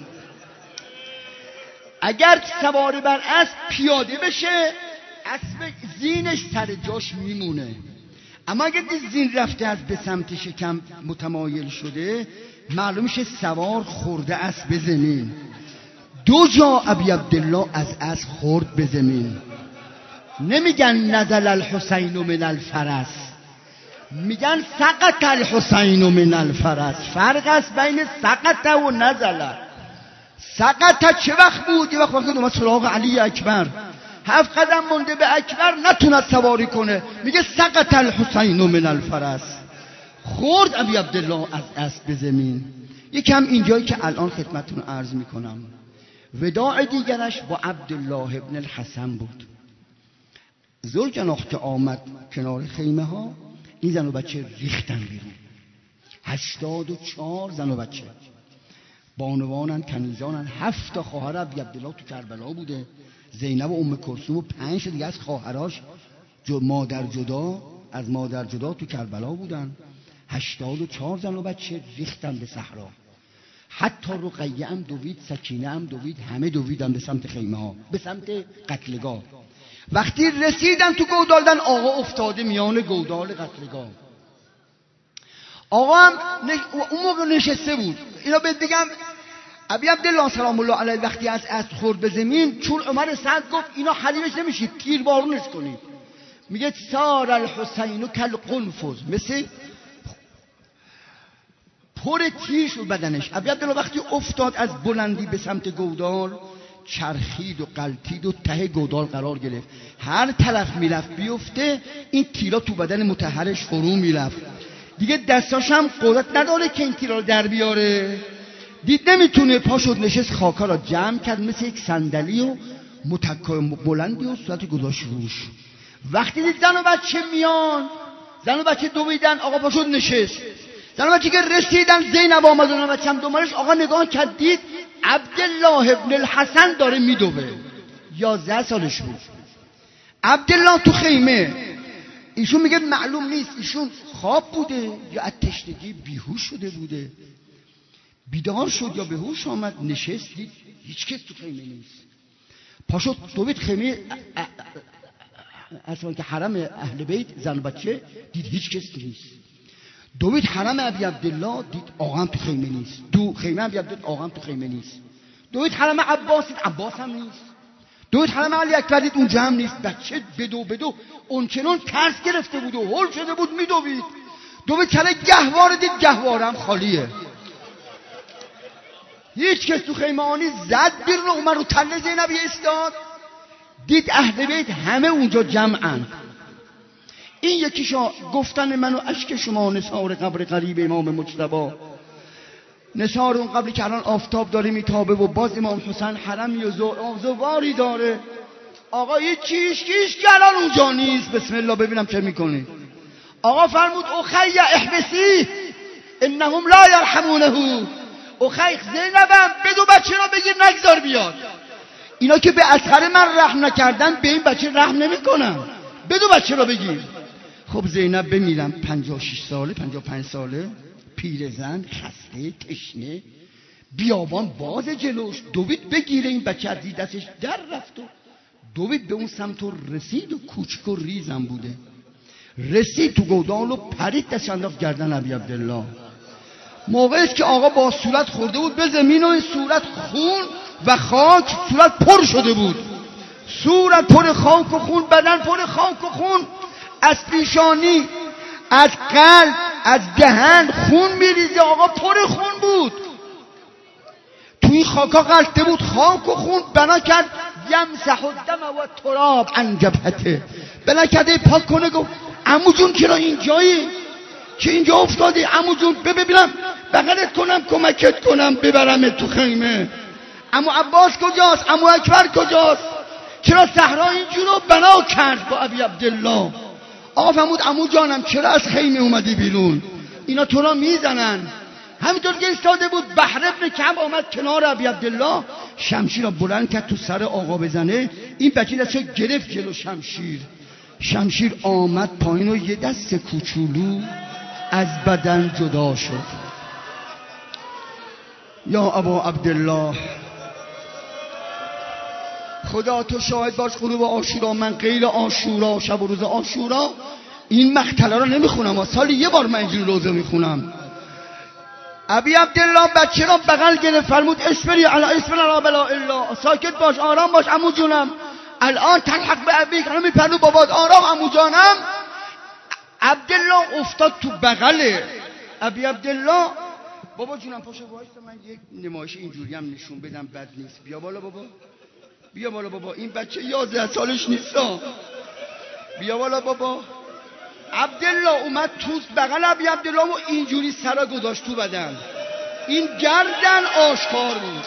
اگر سوار بر اسب پیاده بشه، اسب زینش سر جاش میمونه، اما اگر زین رفته از به سمت شکم متمایل شده، معلوم میشه سوار خورده است به زمین. دو جا ابی عبدالله از اسب خورد به زمین. نمیگن نزل الحسین من الفرس، میگن سقط الحسین من الفرس. فرق است بین سقط و نزل. سقط چه وقت بود؟ یه وقت اومد سراغ علی اکبر، 7 قدم مونده به اکبر، نتوند سواری کنه، میگه سقط الحسین من الفرس. خورد ابی عبدالله از اسب به زمین. یکم اینجایی که الان خدمتتون عرض میکنم. وداع دیگرش با عبدالله ابن الحسن بود. ذوالجناح که آمد کنار خیمه ها، این زن و بچه ریختن بیرون. 84 زن و بچه، بانوانن، کنیزانن. 7 تا خواهر ابی عبدالله تو کربلا بوده، زینب و ام کلثوم و 5 دیگه از خواهراش از مادر جدا تو کربلا بودن. 84 زن و بچه ریختن به صحرا. حتی رقیه هم دوید، سکینه هم دوید، همه دویدن به سمت خیمه ها، به سمت قتلگاه. وقتی رسیدن تو گودالدن، آقا افتاده میان گودال قتلگاه. آقا هم اون موقع نشسته بود. اینا بهت بگم ابی عبدالله سلام الله علیه وقتی از اسب خورد به زمین، چون عمر سعد گفت اینا حریمش نمیشید، تیر بارونش کنید. میگه سار الحسین کالقنفذ، مثل پر تیر شد بدنش. ابی عبدالله وقتی افتاد از بلندی به سمت گودال، چرخید و قلتید و ته گودال قرار گرفت. هر طرف میرفت بیفته، این تیرا تو بدن مطهرش فرو میرفت. دیگه دستاش هم قدرت نداره که این تیرا رو در بیاره. دید نمیتونه، پا شد نشست، خاکا را جمع کرد مثل یک صندلی و متکای بلندی و صورت گذاشت روش. وقتی دید زن و بچه میان، زن و بچه دویدن، آقا پا شد نشست. زن و بچه که رسیدن، زینب آمد و زن و بچه هم دنبالش. آقا نگاه کرد، دید عبدالله ابن الحسن داره میدوه. 11 سالش بود. عبدالله تو خیمه. ایشون میگه معلوم نیست ایشون خواب بوده یا از تشنگی بیهوش شده بوده. بیدار شد یا به هوش آمد، نشست، دید هیچ کس تو خیمه نیست. پاشو دوید خیمه اصلا که حرم اهل بیت، زن و بچه، دید هیچ کس نیست. دوید حرم ابی عبدالله، دید آقا هم تو خیمه نیست. دو خیمه ابی عبدالله، آقا هم تو خیمه نیست. دوید حرم عباس، دید عباس هم نیست. دوید حرم علی اکبر، دید اونجا هم نیست. بچه بدو اونچنان ترس گرفته بود و هول شده بود میدوید. دوید کله گهواره، دید گهواره هم خالیه. هیچ کس تو خیمه آنی. زد بیرون، عمر رو تله زینب ایستاد، دید اهل بیت همه اونجا جمعن. این یکیشا گفتن من و اشک شما نثار قبر قریب امام مجتبی. نثار اون قبری که الان آفتاب داره میتابه و باز امام حسین حرمی و زواری داره. آقا هیچ که الان اونجا نیست. بسم الله ببینم چه میکنی. آقا فرمود اخی احبسی انهم لا یرحمونه. اخی زینبم بدو بچه را بگیر نگذار بیاد. اینا که به اثر من رحم نکردن، به این بچه رحم نمیکنن. بدو بچه را بگیر. خب زینب بمیرم 56 ساله 55 ساله، پیرزن، خسته، تشنه، بیابان باز جلوش. دوید بگیره این بچه، از دستش در رفت و دوید به اون سمت و رسید و کوچک و ریزم بوده. رسید تو گودال و پرید دست انداخت گردن ابی عبدالله. موقعی که آقا با صورت خورده بود به زمین و این صورت خون و خاک، صورت پر شده بود. صورت پر خاک و خون، بدن پر خاک و خون. از پیشانی، از قلب، از دهن خون میریزه. آقا پر خون بود. تو این خاکا غلطه بود، خاک و خون بنا کرد یمسح الدم و تراب عن جبهته، بلکده پاک کنه. گفت عمو جون چرا اینجایی که اینجا افتادی؟ عمو جون ببینم بغلت کنم کمکت کنم ببرم تو خیمه. عمو عباس کجاست؟ عمو اکبر کجاست؟ چرا صحرا اینجورو بنا کرد با ابی عبدالله؟ آقا فرمود عمو جانم چرا از خیمه اومدی بیرون؟ اینا تو را میزنن. همینطور که ایستاده بود بحر ابن کعب آمد کنار ابی عبدالله، شمشیر را بلند کرد تو سر آقا بزنه. این بچه دستش گرفت جلو شمشیر آمد پایین و یه دست کوچولو از بدن جدا شد. یا ابا عبدالله، خدا تو شاهد باش غروب عاشورا من غیر عاشورا شب و روز عاشورا این مقتله رو نمیخونم، سالی یه بار من اینجوری روزه میخونم. ابی عبدالله بچه را بغل گرفت فرمود اسبری علا بلا الا، ساکت باش آرام باش عمو جونم، الان تلحق به ابیک، الان میپرلو بابات، آرام عمو جانم. عبدالله افتاد تو بغل ابی عبدالله. بابا جونم پاشو وایسا من یک نمایش اینجوری هم نشون بدم بد نیست. بیا بالا بابا، بیا بالا بابا، این بچه 11 سالش نیستا، بیا بالا بابا. عبدالله اومد تو بغل ابی عبدالله و اینجوری سرا گذاشت تو بدن، این گردن آشکار بود.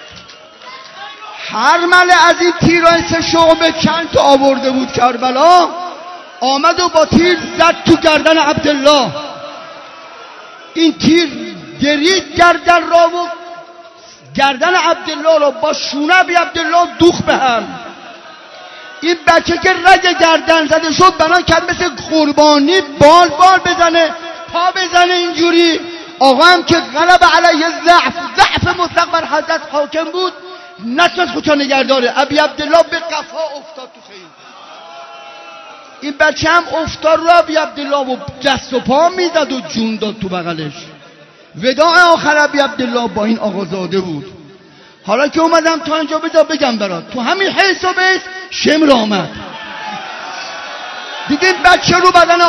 هرمله از این تیرای 3 شعبه چند تا آورده بود کربلا، آمد و با تیر زد تو گردن عبدالله. این تیر درید گردن را و گردن عبدالله را با شونه ابی عبدالله دوخ به هم. این بچه که رگ گردن زده شد بنا کرد مثل قربانی بال بزنه، پا بزنه اینجوری. آقا هم که غلب علیه ضعف مطلق بر حضرت حاکم بود، نتونست خودشو نگه داره. ابی عبدالله به قفا افتاد تو خیل. این بچه هم افتاد رو ابی عبدالله و دست و پا میزد و جون داد تو بغلش. وداع آخر ابی عبدالله با این آقازاده بود. حالا که اومدم تا اینجا بگم برات، تو همین حیث و بیس شمر آمد. دیدین بچه رو بدن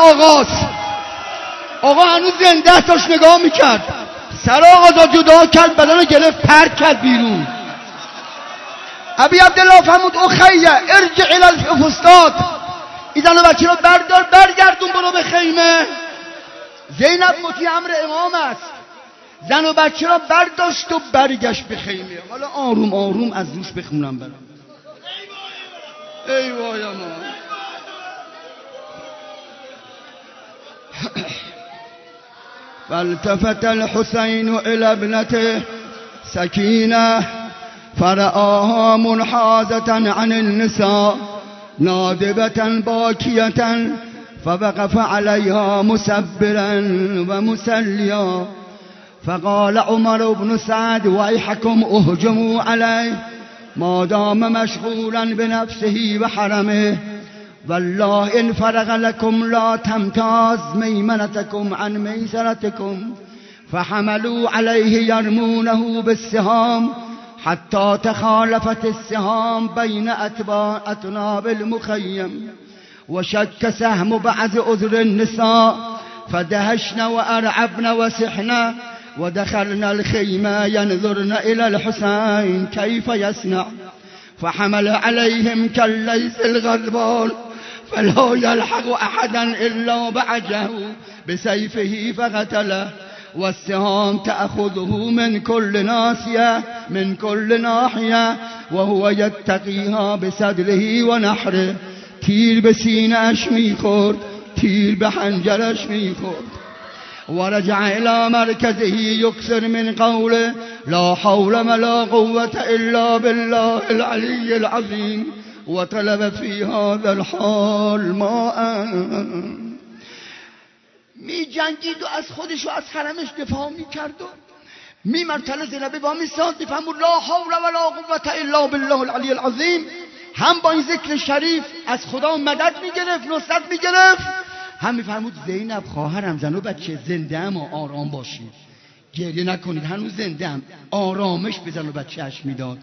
آقا هنوز زنده است، داشت نگاه میکرد. سر آقازاد جدا کرد، بدن رو گرفت پرت کرد بیرون. ابی عبدالله فرمود اخیه ارجع الی الفستاد، این زن و بچه رو بردار برگردون برو به خیمه. زینب مطیع امر امام است، زن و بچه را برداشت و برگشت به خیمه. حالا آروم آروم از روش بخونم برام. ای وای ما. فالتفت الحسین الى ابنته سکینه فرآها منحازة عن النساء نادبة باكية فوقف عليها مسبرا ومسليا فقال عمر بن سعد ويحكم اهجموا عليه ما دام مشغولا بنفسه وحرمه والله إن فرغ لكم لا تمتاز ميمنتكم عن ميسرتكم فحملوا عليه يرمونه بالسهام حتى تخالفت السهام بين أتناب المخيم وشك سهم بعض أذر النساء فدهشن وأرعبن وسحن ودخلن الخيمة ينظرن إلى الحسين كيف يصنع فحمل عليهم كالليث الغضبان فلا يلحق أحدا إلا بعجه بسيفه فقتله والسهام تأخذه من كل ناحية وهو يتقيها بصدره ونحره. تیر به سینه‌اش می‌خورد، تیر به حنجرش می‌خورد. ورجع إلى مركزه يكثر من قوله لا حول ولا قوة إلا بالله العلي العظيم وطلب في هذا الحال ماء. می جنگید و از خودش و از حرمش دفاع می‌کرد و می‌مرتله زینب با می‌ساد می‌فهمود لا حول ولا قوة إلا بالله العلي العظيم. هم با این ذکر شریف از خدا مدد می‌گرفت، نصرت می‌گرفت، هم می‌فهمود زینب خواهرم، زن و بچه زنده ام و آرام باشید، گریه نکنید، هنوز زنده ام، آرامش به زن و بچه‌اش میداد.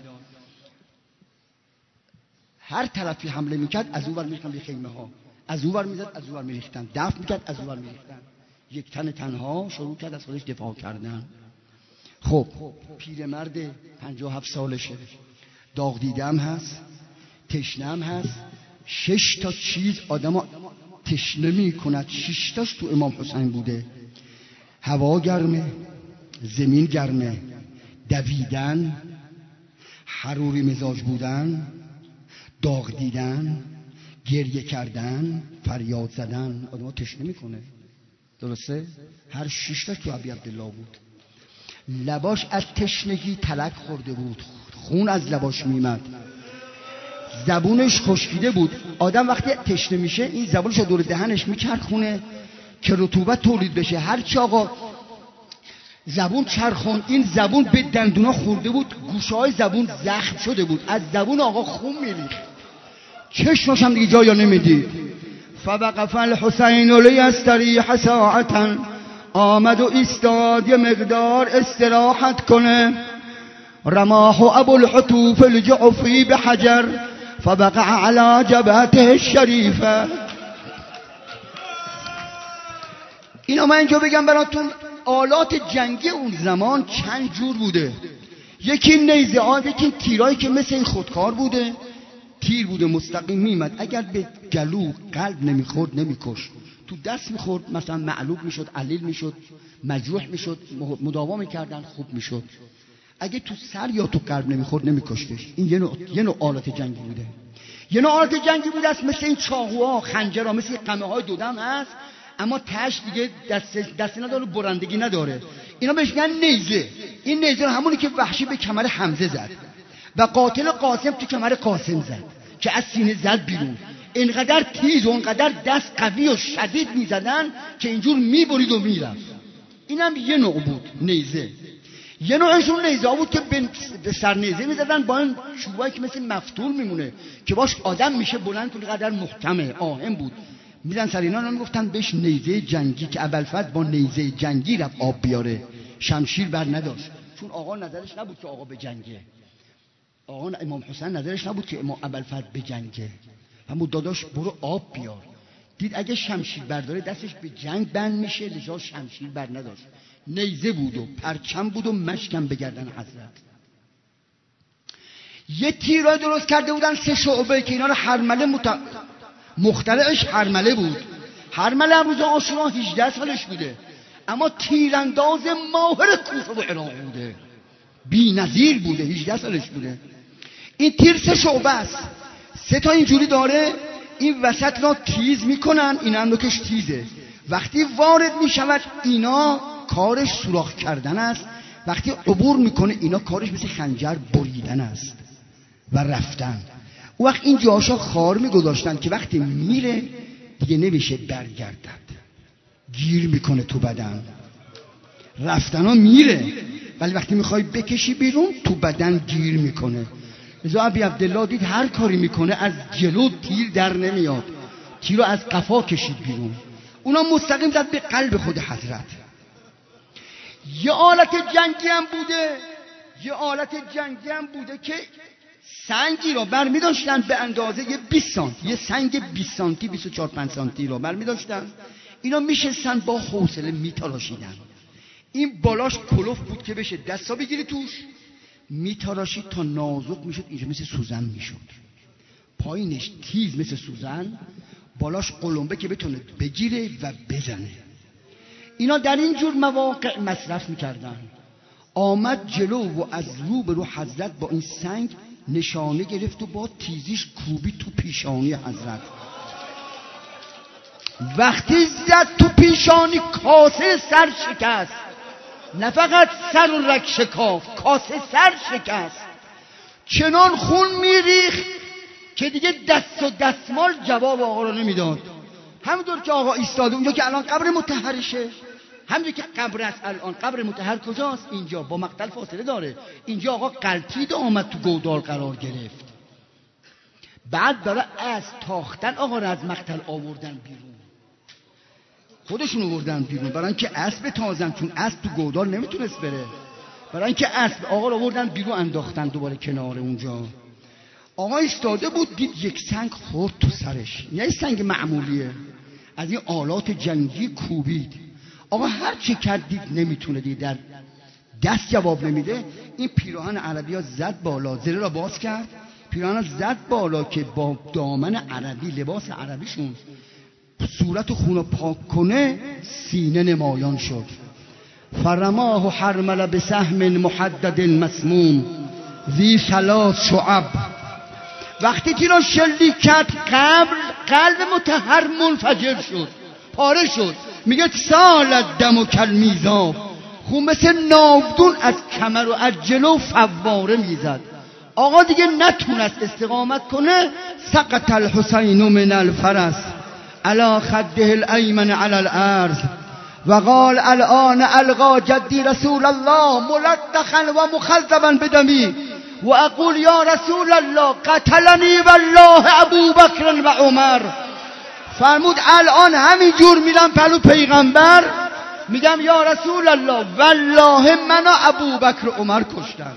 هر طرفی حمله میکرد از اون ور میریختن به خیمه ها، از اون ور میزد از اون ور میریختن، دفع میکرد از اون ور میریختن. یک تن تنها شروع کرد از خودش دفاع کردن. خب پیرمرد 57 سالشه، داغ دیده هم هست، تشنه هم هست. 6 تا چیز آدمو تشنه میکند، 6 تاش تو امام حسین بوده. هوا گرمه، زمین گرمه، دویدن، حروری مزاج بودن، داغ دیدن، گریه کردن، فریاد زدن، آدمو تشنه میکنه. درسته؟ هر 6 تا تو ابی عبدالله بود. لباش از تشنگی تلک خورده بود، خون از لباش میمد، زبونش خشکیده بود. آدم وقتی تشنه میشه این زبونش دور دهنش میچرخونه که رطوبت تولید بشه. هر چی آقا زبون چرخون، این زبون به دندونا خورده بود، گوشه‌های زبون زخم شده بود، از زبون آقا خون میریخت، چشمش هم دیگه جایی نمیدید. فوقف الحسین لیستریح ساعتا، آمد و ایستاد یه مقدار استراحت کنه. رماه ابو الحطوف الجعفی بحجر فبقع على جبهته الشریفه. اینا من اینجا بگم براتون آلات جنگی اون زمان چند جور بوده. یکی نیزه ها، یکی تیرایی که مثل این خودکار بوده، تیر بوده مستقیم میمد، اگر به گلو قلب نمیخورد نمیکشت، تو دست میخورد مثلا معلوب میشد، علیل میشد، مجروح میشد، مداوا میکردن خوب میشد. اگه تو سر یا تو قلب نمیخورد نمیکشتش. این یه نوع آلات جنگی بوده. یه نوع آلات جنگی بوده است مثل این چاقوها، خنجرها، مثل این قمه های دودم هست، اما تاش دیگه دستی نداره، برندگی نداره. اینا بهش میگن نیزه. این نیزه همونی که وحشی به کمر حمزه زد و قاتل قاسم تو کمر قاسم زد که از سینه زد بیرون. اینقدر تیز و اینقدر دست قوی و شدید میزدن که اینجور میبرید و میرفت. اینم یه نوع بود نیزه. یه نوعشون نیزه بود که به سر نیزه میزدن با این چوبایی که مثل مفتول میمونه که باش آدم میشه بلند کنه، قدر محکمه، آهن بود. میدن سر اینا میگفتن بهش نیزه جنگی که ابوالفضل با نیزه جنگی رفت آب بیاره، شمشیر بر نداشت، چون آقا نظرش نبود که آقا به جنگه. آقا امام حسین نظرش نبود که امام ابوالفضل به جنگه. همون داداش برو آب بیار. دید اگه شمشیر برداره دستش به جنگ بند میشه، لذا شمشیر بر نداشت، نیزه بود و پرچم بود و مشکم به گردن حضرت. یه تیرای درست کرده بودن 3 شعبه که اینا رو هرمله مخترعش هرمله بود. هرمله روز عاشورا 18 سالش بوده، اما تیرانداز ماهر کوفه و عراق بوده، بی نظیر بوده، 18 سالش بوده. این تیر 3 شعبه است، 3 تا اینجوری داره، این وسط را تیز میکنن، این هم نوکش تیزه. وقتی وارد میشود اینا کارش سوراخ کردن است، وقتی عبور میکنه اینا کارش مثل خنجر بریدن است و رفتن. اون وقت این جاشا خار میگذاشتن که وقتی میره دیگه نمیشه برگردد، گیر میکنه تو بدن. رفتن ها میره ولی وقتی میخوای بکشی بیرون تو بدن گیر میکنه. لذا ابی عبدالله دید هر کاری میکنه از جلو تیر در نمیاد، تیر رو از قفا کشید بیرون، اونا مستقیم زد به قلب خود حضرت. یه آلت جنگی هم بوده که سنگی رو برمی داشتن به اندازه 20 سانتی، یه سنگ 20 سانتی 24-5 سانتی رو برمی داشتن، اینا میشستن با حوصله میتراشیدن. این بالاش کلوف بود که بشه دستا بگیری توش، میتراشید تا نازک میشد، اینجا مثل سوزن میشد، پایینش تیز مثل سوزن، بالاش قلمبه که بتونه بگیره و بزنه. اینا در این جور مواقع مصرف میکردن. آمد جلو و از رو به رو حضرت با این سنگ نشانه گرفت و با تیزیش کوبی تو پیشانی حضرت. وقتی زد تو پیشانی کاسه سر شکست، نه فقط سر و رگ شکاف، کاسه سر شکست، چنان خون میریخت که دیگه دست و دستمال جواب آقا رو نمیداد. همونطور که آقا ایستاده اونجا که الان قبر مطهرشه، همونجور که قبر است الان، قبر مطهر کجاست؟ اینجا، با مقتل فاصله داره. اینجا آقا قلتید آمد تو گودال قرار گرفت. بعد برای از تاختن آقا رو از مقتل آوردن بیرون، خودشون آوردن بیرون، برای اینکه اسب تازن، چون اسب تو گودال نمیتونست بره، برای اینکه اسب آقا رو آوردن بیرون، انداختن دوباره کنار اونجا. آقا ایستاده بود، دید یک سنگ خورد تو سرش، نه سنگ معمولیه، از این آلات جنگی کوبید. آقا هر چی کرد دید نمیتونه، دید در دست جواب نمیده. این پیراهن عربی ها زد بالا، زره را باز کرد، پیرانش زد بالا که با دامن عربی، لباس عربیشون صورت خونو پاک کنه، سینه نمایان شد. فرماه حرمل بسهم محدد مسموم ذی 3 شعب. وقتی تیرو شلیک کرد قلب مطهر منفجر شد، پاره شد. میگه سال دم و کل میزاب، خون مثل ناودون از کمر و از جلو فواره میزد. آقا دیگه نتونست استقامت کنه. سقط الحسین من الفرس على خده الایمن على الارض و قال الان القا جدی رسول الله ملطخا و مخضبا بدمی و اقول یا رسول الله قتلنی والله ابو بکر و عمر. فرمود الان همینجور میرم پلو پیغمبر میگم یا رسول الله والله منو ابو بکر و عمر کشتن.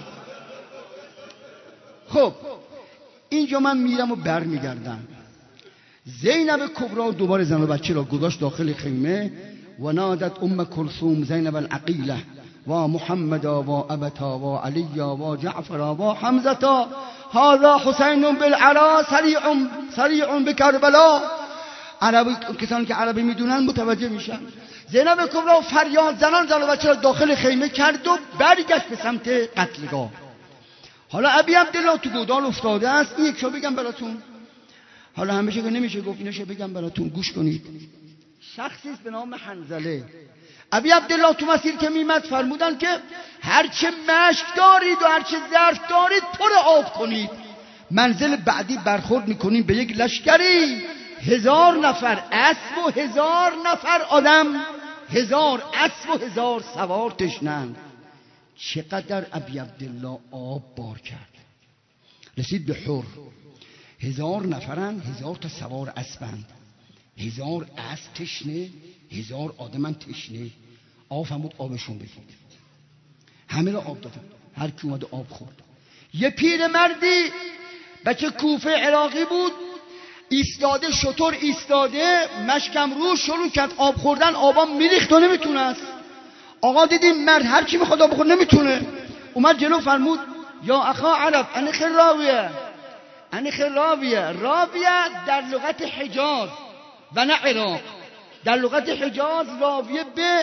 خب اینجا من میرم و بر میگردم. زینب کبرا دوباره زن و بچه را گذاشت داخل خیمه و نادت ام کلثوم زینب العقیله و محمدا و ابتا و علیا و جعفرا و حمزتا هذا حسین بالعرا سریع بکربلا. عربی کسانی که عربی میدونن متوجه میشن. زینب کبرا فریاد زنان زن و بچه را داخل خیمه کرد و برگشت به سمت قتلگاه. حالا ابی عبدالله تو گودال افتاده است. این یکشو بگم براتون، حالا همیشه که نمیشه گفت، ایناشو بگم براتون، گوش کنید. شخصی است به نام حنظله. ابی عبدالله تو مسیر که میمد فرمودن که هرچه مشک دارید و هرچه ظرف دارید پر آب کنید. منزل بعدی برخورد میکنیم به یک لشکری 1000 نفر اسب و 1000 نفر آدم، 1000 اسب و 1000 سوار تشنند. چقدر ابی عبدالله آب بار کرد. رسید به حر. 1000 نفرن، 1000 تا سوار اسبند، 1000 اسب تشنه، 1000 آدمن تشنه. آب فرمود آبشون بدید. همه را آب دادن، هر کی اومد آب خورد. یه پیرمردی بچه کوفه عراقی بود، ایستاده، شطور ایستاده، مشکم روش شروع کرد آب خوردن. آبا میریخت و نمیتونست. آقا دیدیم مرد هر کی میخواد آب بخور نمیتونه. اومد جلو فرمود یا اخا عرب انا خراویه، انا خراویه. راویه در لغت حجاز و نه عراق. در لغت حجاز راویه به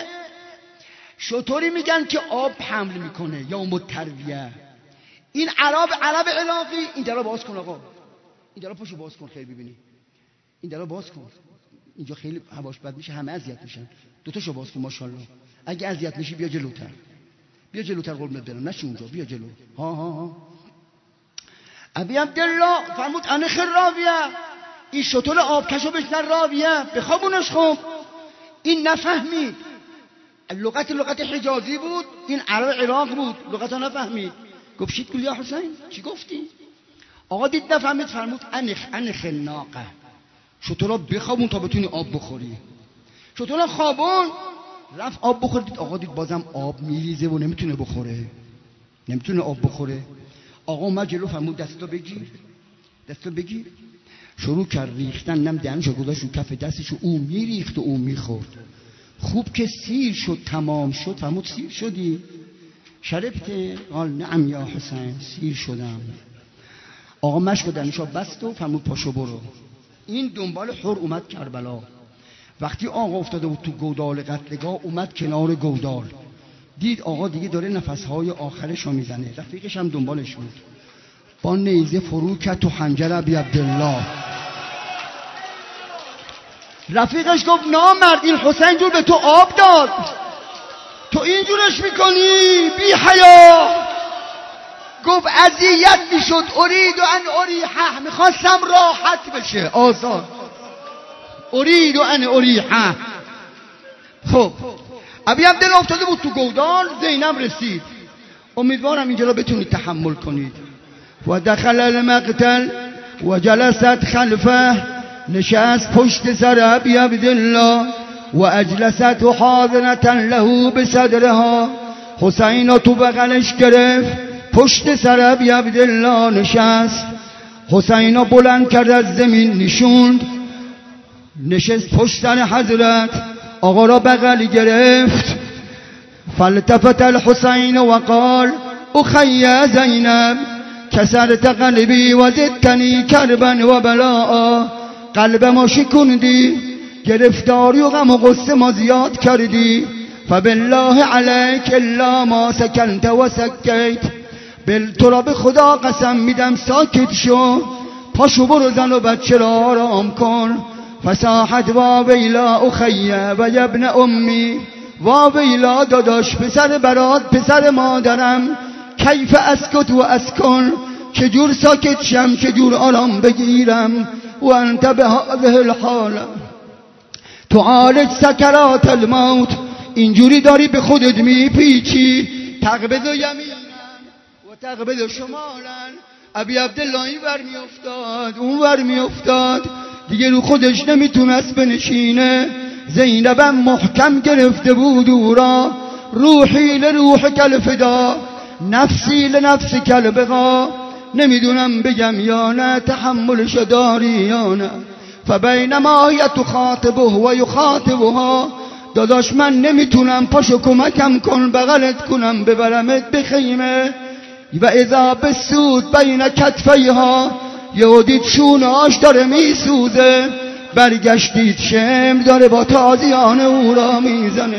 شطوری میگن که آب حمل میکنه یا مترویه. این عرب عراقی. این درا باز کن آقا، این درا پاشو باز کن خیلی ببینی. این درا باز کن، اینجا خیلی هواش بد میشه، همه اذیت میشن. دوتاشو باز کن ماشاءالله. اگه اذیت میشی بیا جلوتر، بیا جلوتر قربونت برم، نشی اونجا، بیا جلو. ها ابی عبدالله فرمود انا خراویه. این شطور آبکشو بشنن راویه، بخوابونش. خوب این نفهمید. لغت حجازی بود، این عراق بود، لغتو نفهمید. گفت شید کل یا حسین چی گفتی؟ آقا دید نفهمید. فرمود ان خناقه. شطورا بخوابون تا بتونی آب بخوری. شطورا خوابون رفت آب بخورد. آقا دید بازم آب میریزه و نمیتونه بخوره، نمیتونه آب بخوره. آقا اومد جلو فرمود دستو بگیر. شروع کرد ریختن، نم دهنشو گذاشت رو کف دستشو، او میریخت و او میخورد. خوب که سیر شد، تمام شد. فرمود سیر شدی؟ شربته؟ قال نعم یا حسین سیر شدم. آقا مشک دهنشو بست و فرمود پاشو برو. این دنبال حر اومد کربلا. وقتی آقا افتاده بود تو گودال قتلگاه، اومد کنار گودال، دید آقا دیگه داره نفسهای آخرشو میزنه. رفیقش هم دنبالش بود، با نیزه فرو کرد تو حنجر ابی عبدالله. رفیقش گفت نامرد، این حسین جور به تو آب داد، تو اینجورش میکنی بی حیا. گفت اذیت میشد، ارید ان اریحه، میخواستم راحت بشه، آزاد. ارید ان اریحه. خب ابی عبدالله افتاده بود تو گودال، زینب رسید. امیدوارم اینجا را بتونید تحمل کنید. و دخل المقتل و جلست خلفه، نشست پشت سر ابی عبدالله و اجلست و حاضنتا له بصدرها. حسین تو بغلش گرفت، پشت سر ابی عبدالله نشست. حسین بلند کرد از زمین نشوند، نشست پشت سر حضرت، آقا را بغل گرفت. فالتفت الحسین و قال اخی زینب کسرت قلبی و زدتنی کربن و بلاء. قلب ما شکوندی، گرفتاری و غم و غصه ما زیاد کردی. فبالله علیک الا ما سکنت و سکیت. تو را به خدا قسم میدم ساکت شو، پاشو برو زن و بچه را آرام کن. فصاحت وا ویلا اخیه و ابن امی، وا ویلا داداش پسر برات پسر مادرم. کیف اسکت و اسکن، چجور ساکت شم چجور آرام بگیرم. و انت به هذه الحال تعالج سکرات الموت، اینجوری داری به خودت میپیچی. تقبض یمینن و تقبض شمالن. ابی عبدالله این ور میافتاد اون ور میافتاد، دیگه رو خودش نمیتونست بنشینه. زینبم محکم گرفته بود او را. روحی لروح کل فدا، نفسی لنفس کل بقا. نمیدونم بگم یا نه، تحملش داری یا نه. فبینما یتخاطبه و یخاطبها، داداش من نمیتونم، پاشو کمکم کن بغلت کنم ببرمت به خیمه. و اذا بسود بین کتفیها، یهودید شونهاش داره میسوزه. برگشتید شم داره با تازیان او را میزنه.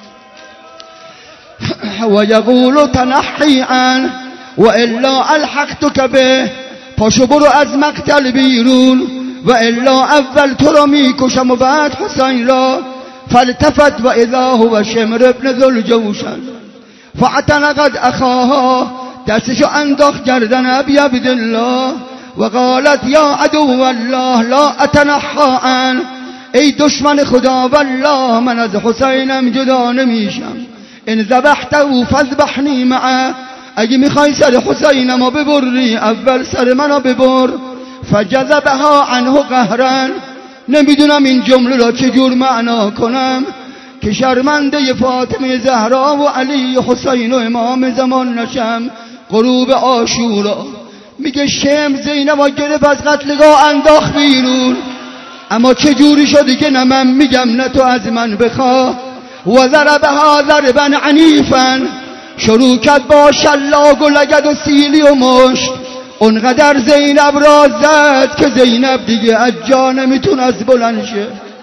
و یقول تنحی عنه و الا الحقتک به، پاشو برو از مقتل بیرون و الا اول تو را میکشم و بعد حسین را. فالتفت و اذا هو شمر ابن ذوالجوشن فاعتنقت اخاها، دستشو انداخت گردن ابی عبدالله و قالت یا عدو الله لا اتنحى عنه، ای دشمن خدا والله من از حسینم جدا نمیشم. ان ذبحته فذبحنی معه، اگه میخوای سر حسینم ببری اول سر منو ببر. فجذبها عنه قهرا، نمیدونم این جمله را چجور معنا کنم که شرمنده فاطمه زهرا و علی حسین و امام زمان نشم. غروب عاشورا میگه شم زینب گرفت از قتلگاه انداخت بیرون. اما چجوری شده که نه من میگم نه تو از من بخوا. و ضربها ضربا عنیفا، شروع کرد با شلاق و لگد و سیلی و مشت. اونقدر زینب را زد که زینب دیگه از جا نمیتونست بلند شه.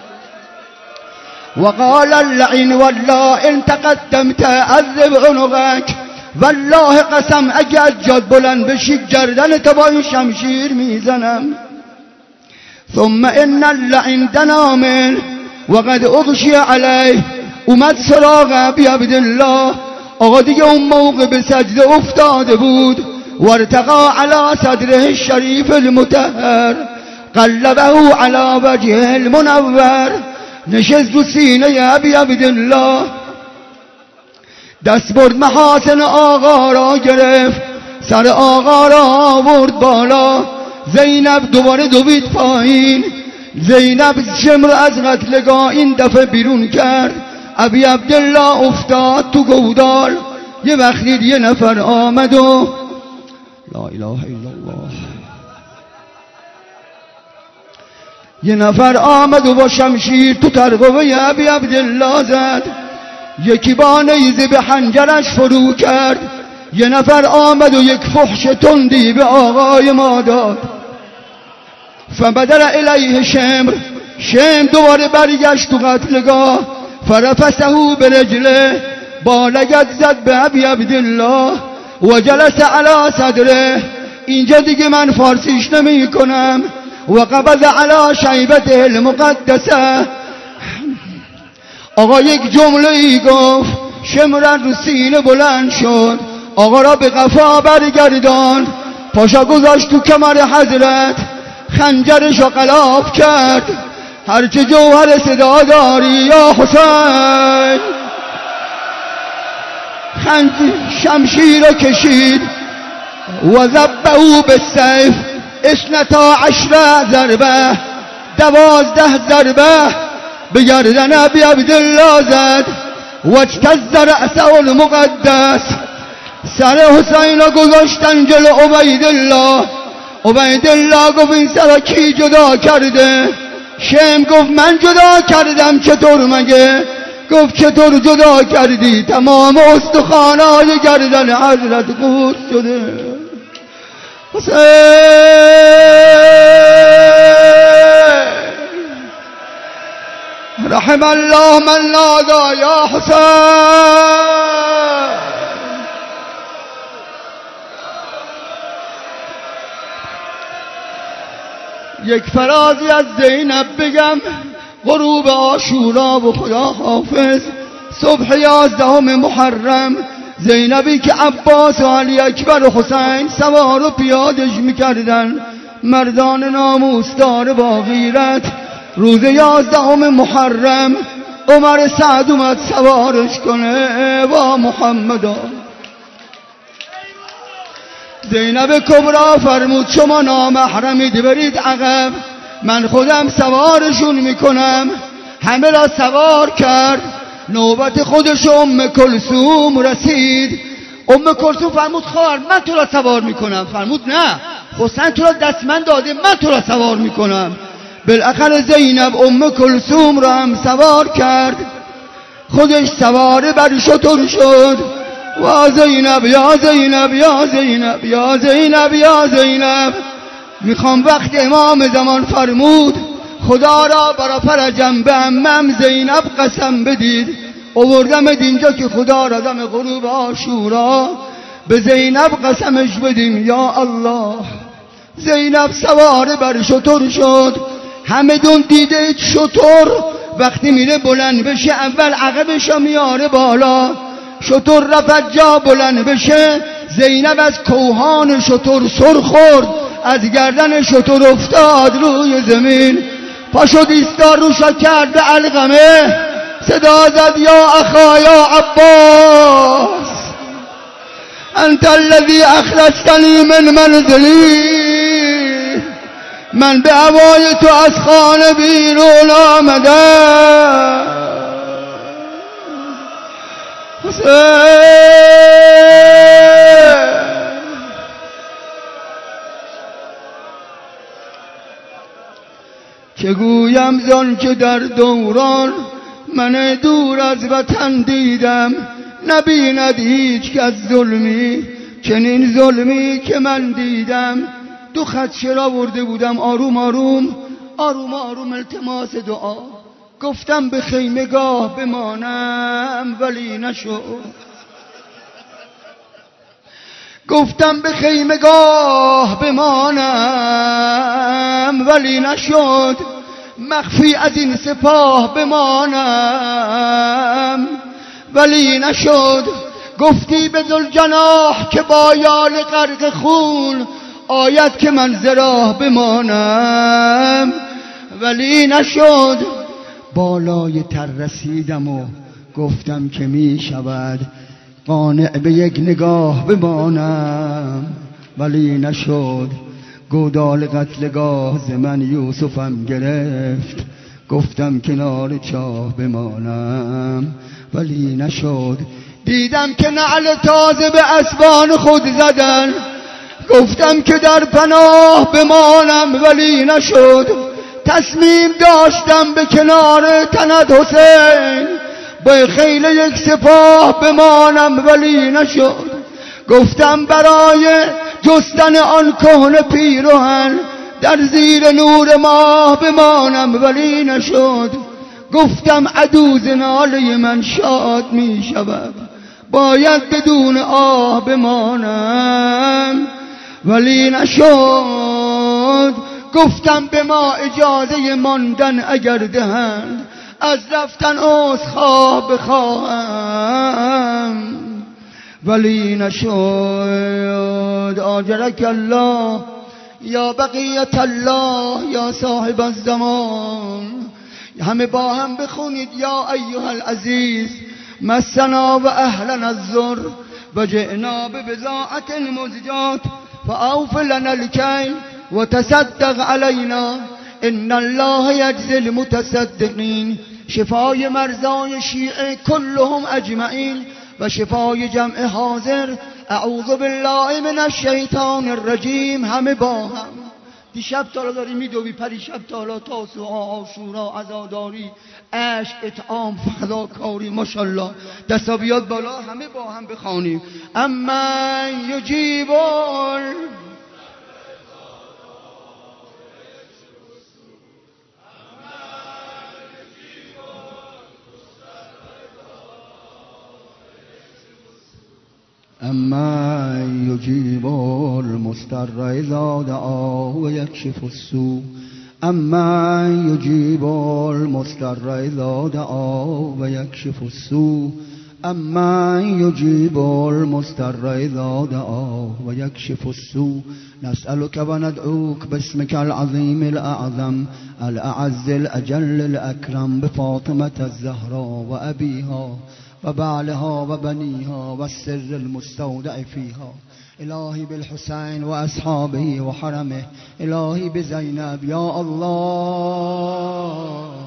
و قال اللعین والله ان تقدمت عذب عنقک، والله قسم اگه از جاد بلند بشی گردن تو با این شمشیر میزنم. ثم ان اللعین دنامل و قد اغشی علیه، اومد سراغ ابی عبدالله. آقا دیگه اون موقع به سجده افتاده بود. وارتقا على صدره الشریف المطهر، قلبه على وجهه المنور، نشست رو سینه ابی عبدالله. دست برد محاسن آقا را گرفت، سر آقا را آورد بالا. زینب دوباره دوید پایین. زینب شمر از قتلگاه این دفعه بیرون کرد. ابی عبدالله افتاد تو گودال. یه وقتی یه نفر آمد و لا اله الا الله، یه نفر آمد و با شمشیر تو ترقوه ابی عبدالله زد. یکی با نیزه به حنجرش فرو کرد. یه نفر آمد و یک فحش تندی به آقای ما داد. فبدل الیه شمر، شمر دوباره برگشت تو قتلگاه. فرفسه به رجله، با لگد زد به ابی عبدالله و جلس علی صدره. اینجا دیگه من فارسیش نمی کنم. و قبض علی شیبته المقدسه، آقا یک جمله ای گفت. شمرن رو سینه بلند شد، آقا را به قفا برگرداند. پاشا گذاشت تو کمر حضرت، خنجرش رو غلاف کرد. هرچه جوهر صدا داری یا حسین. شمشیر رو کشید و ذبحه بالسیف 12 ضربه، 12 ضربه به گردن ابی عبدالله زد. و اجتز رأسه المقدس، سر حسین رو گذاشتن جلو عبیدالله. عبیدالله گفت این سر کی جدا کرده؟ شم گفت من جدا کردم. چطور مگه؟ گفت چطور جدا کردی؟ تمام استخوان‌های گردن حضرت قدس شده. رحم الله من نادى یا حسین. یک فرازی از زینب بگم غروب عاشورا و خدا حافظ. صبح 11 محرم زینبی که عباس و علی اکبر و حسین سوار و پیادش میکردن، مردان ناموسدار با غیرت، روز 11 محرم عمر سعد اومد سوارش کنه با محمدا. زینب کبرا فرمود شما نامحرمید برید عقب، من خودم سوارشون میکنم. همه را سوار کرد. نوبت خودش ام کلثوم رسید. ام کلثوم فرمود خواهر من تو را سوار میکنم. فرمود نه، حسین تو را دستمند داده، من تو را سوار میکنم. بالاخره زینب ام کلثوم را هم سوار کرد، خودش سوار بر شتر شد. و زینب یا زینب یا زینب یا زینب یا زینب. میخوام وقت امام زمان فرمود خدا را برا فرجم به عمم زینب قسم بدید. آوردم اینجا که خدا را دم غروب عاشورا به زینب قسمش بدیم. یا الله. زینب سوار بر شتر شد. همه دون دیده شتر وقتی میره بلند بشه اول عقبش میاره بالا. شتر رفت جا بلند بشه، زینب از کوهان شتر سر خورد، از گردن شتر افتاد روی زمین. پاشد ایستاد روشا کرد به علقمه، صدا زد یا اخا یا عباس انت الذی اخرجتنی من منزلی. من به هوای تو از خانه بیرون آمدم. چه گویم زان که در دوران من دور از وطن دیدم، نبیند هیچ کس ظلمی چنین ظلمی که من دیدم. دو خط شعر آورده بودم آروم آروم آروم آروم التماس دعا. گفتم به خیمگاه بمانم ولی نشد. گفتم به خیمگاه بمانم ولی نشد. مخفی از این سپاه بمانم ولی نشد. گفتی به ذوالجناح که با یال غرق خون آید که من ز راه بمانم ولی نشد. بالای تر رسیدم و گفتم که می شود قانع به یک نگاه بمانم ولی نشد. گودال قتلگاه ز من یوسفم گرفت، گفتم کنار چاه بمانم ولی نشد. دیدم که نعل تازه به اسبان خود زدن، گفتم که در پناه بمانم ولی نشد. تصمیم داشتم به کنار تنت حسین با خیل یک سپاه بمانم ولی نشد. گفتم برای جستن آن کهنه پیرهن در زیر نور ماه بمانم ولی نشد. گفتم عدو ز ناله من شاد می شود، باید بدون آه بمانم ولی نشد. گفتم به ما اجازه ماندن اگر دهند، از رفتن عذرخواه بخواهم ولی نشد. آجرک الله یا بقیت الله یا صاحب الزمان. همه با هم بخونید یا ایها العزیز مسنا و اهلنا الضر و جئنا ببضاعة مزجات فاوف لنا الکیل و تصدق علینا ان الله یجزی المتصدقین. شفای مرضای شیعه کلهم اجمعین و شفای جمع حاضر. اعوذ بالله من الشیطان الرجیم. همه با هم دیشب تا داری میدوی، پریشب تا حالا تاسوعا، عاشورا، عزاداری، عشق، اطعام، فداکاری، ماشاءالله دستا بیاد بالا همه با هم بخوانیم. اما یجیبون امن یجیب المضطر اذا دعاه و یکشف السوء امن یجیب المضطر اذا دعاه و یکشف السوء امن یجیب المضطر اذا دعاه و یکشف السوء نسألك وندعوك باسمك العظيم الأعظم الأعز الأجل الأكرم بفاطمة الزهراء وأبيها وبعلها وبنيها والسر المستودع فيها إلهي بالحسين وأصحابه وحرمه إلهي بزينب يا الله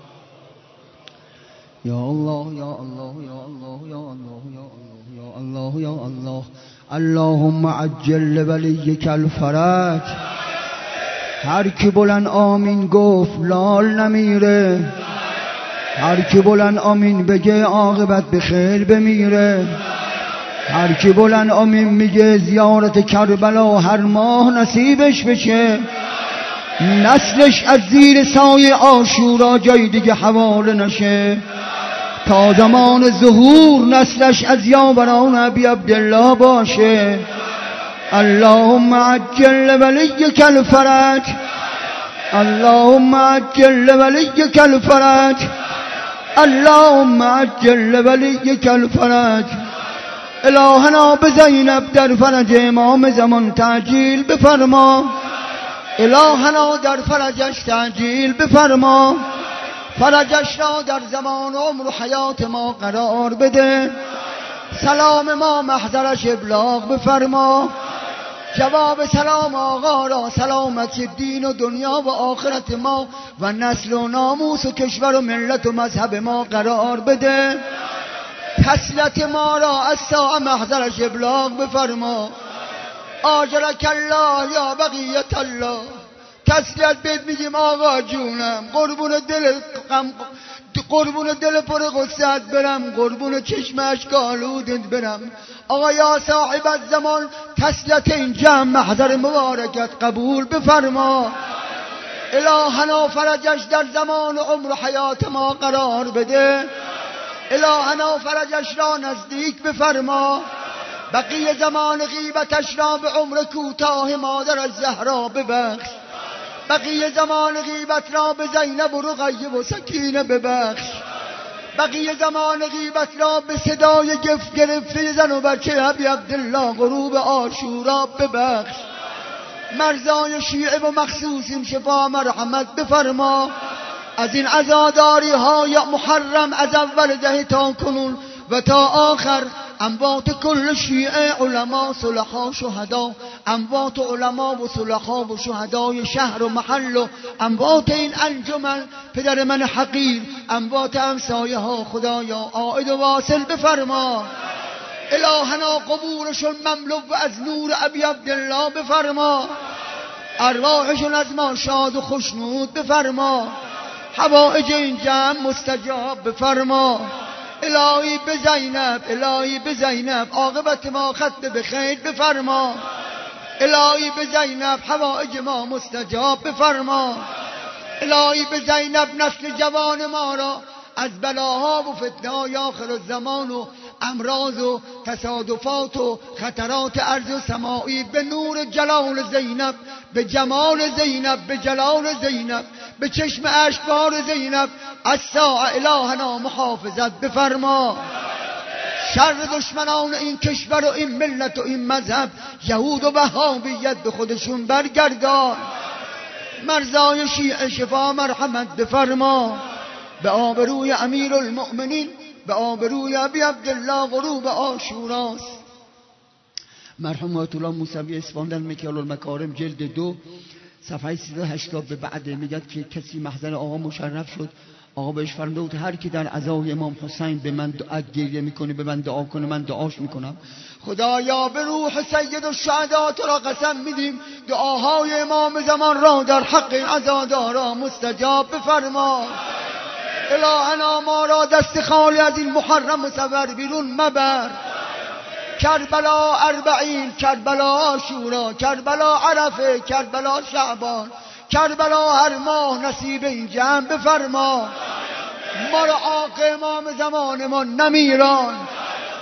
يا الله يا الله يا الله يا الله يا الله يا الله يا الله اللهم عجل لوليك الفرج هر کی بلند آمین گفت لال نمیره هر کی بلند آمین بگه عاقبت به خیر بمیره هر کی بلند آمین میگه زیارت کربلا هر ماه نصیبش بشه نسلش از زیر سایه عاشورا جای دیگه حواله نشه تا زمان ظهور نسلش از یاوران ابی عبدالله باشه اللهم عجل ولیک الفرج اللهم عجل ولیک الفرج اللهم عجل ولیک الفرج الهنا به زینب در فرج امام زمان تعجیل بفرما الهنا در فرجش تعجیل بفرما فرجش را در زمان عمر و حیات ما قرار بده سلام ما محضرش ابلاغ بفرما جواب سلام آقا را سلامتی دین و دنیا و آخرت ما و نسل و ناموس و کشور و ملت و مذهب ما قرار بده تسلیت ما را از ساعه محضرش ابلاغ بفرما آجرک الله یا بقیت الله تسلیت بهت میگیم آقا جونم قربون دل پر غصت برم قربون چشم اشکالودت برم آقا یا صاحب الزمان تسلیت این جمع محضر مبارکت قبول بفرما الهنا فرجش در زمان عمر و حیات ما قرار بده الهنا فرجش را نزدیک بفرما بقیه زمان غیبتش را به عمر کوتاه مادر الزهرا ببخش بقیه زمان غیبت را به زینب و رقیه و سکینه ببخش بقیه زمان غیبت را به صدای گفت گرفته زن و بچه ابی عبدالله غروب عاشورا ببخش مرزای شیعه و مخصوصیم شفا مرحمت بفرما از این عزاداری های محرم از اول ده تا کنون و تا آخر اموات کل شیعه علما صلحا شهدا اموات علما و صلحا و شهدای شهر و محل و اموات این انجمن پدر من حقیر اموات همسایه ها خدایا عائد و واصل بفرما الهنا قبورشون مملو از نور ابی عبدالله بفرما ارواحشون از ما شاد و خوشنود بفرما حوائج این جمع مستجاب بفرما الهی به زینب الهی به زینب عاقبت ما ختم به خیر بفرما الهی به زینب حوائج ما مستجاب بفرما الهی به زینب نسل جوان ما را از بلاها و فتنه‌های آخر الزمان و امراض و تصادفات و خطرات ارض و سمائی به نور جلال زینب به جمال زینب به جلال زینب به چشم اشکبار زینب از ساعه الهنا محافظت بفرما شر دشمنان این کشور و این ملت و این مذهب یهود و وهابیت به خودشون برگردان مرزای شیعه شفا مرحمت بفرما به آبروی امیر المؤمنین به آبروی ابی عبدالله غروب عاشوراست. مرحوم آیت الله موسوی اصفهان در مکیال المکارم جلد 2 صفحه 380 به بعد میگد که کسی محضر آقا مشرف شد آقا بهش فرموده بود هر کی در عزای امام حسین به من گریه میکنه به من دعا کنه من دعاش میکنم. خدایا به روح سید الشهدا تو را قسم میدیم دعاهای امام زمان را در حق این عزادارا مستجاب بفرما. الهنا ما را دست خالی از این محرم مصور بیرون مبر. کربلا 40 کربلا عاشورا کربلا عرفه کربلا شعبان کربلا هر ماه نصیب این جمع بفرما. ما را آقا امام زمان ما نمیران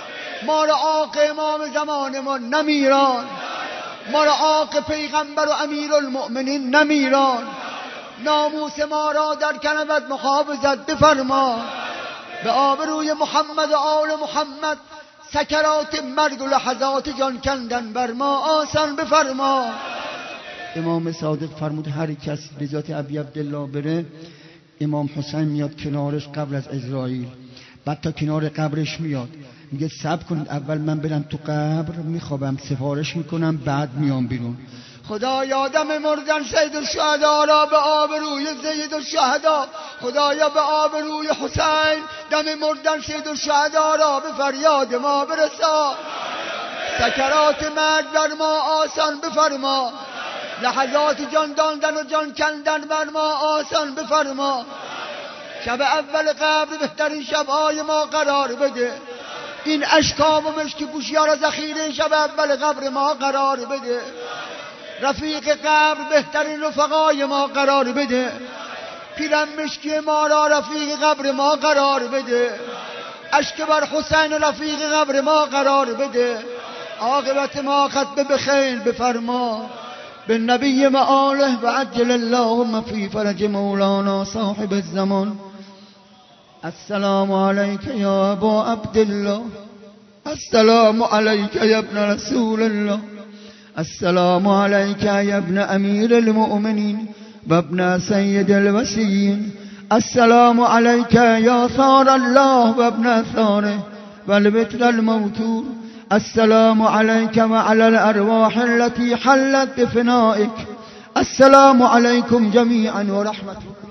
ما را آق امام زمان ما نمیران، ما را آق پیغمبر و امیرالمؤمنین نمیران. ناموس ما را در کنبت محافظت بفرما. به آبروی محمد و آل محمد سکرات مرگ و لحظات جان کندن بر ما آسان بفرما. امام صادق فرمود هر کس به ذات ابی عبدالله بره، امام حسین میاد کنارش قبل از اسرائیل، بعد تا کنار قبرش میاد میگه صبر کنید اول من برم تو قبر میخوابم، سفارش میکنم، بعد میام بیرون. خدا یادم مردن سید الشهدا را به آبروی سید الشهدا، خدایا به آبروی حسین دم مردن سید الشهدا را به فریاد ما برسا. سکرات مرگ بر ما آسان بفرما، لحظات جان داندن و جان کندن بر ما آسان بفرما. شب اول قبر بهترین شبهای ما قرار بده، این اشکام و مشک پوشی‌ها را ذخیره شب اول قبر ما قرار بده. رفیق قبر بهترین رفقای ما قرار بده، پیرن مشکی ما را رفیق قبر ما قرار بده. اشک بر حسین رفیق قبر ما قرار بده. عاقبت ما ختم بخیر بفرما. بالنبي وآله وعجل اللهم في فرج مولانا صاحب الزمان. السلام عليك يا أبا عبد الله، السلام عليك يا ابن رسول الله، السلام عليك يا ابن أمير المؤمنين وابن سيد الوسيين، السلام عليك يا ثار الله وابن ثاره والبتر الموتور، السلام عليك وعلى الأرواح التي حلت بفنائك، السلام عليكم جميعا ورحمة الله.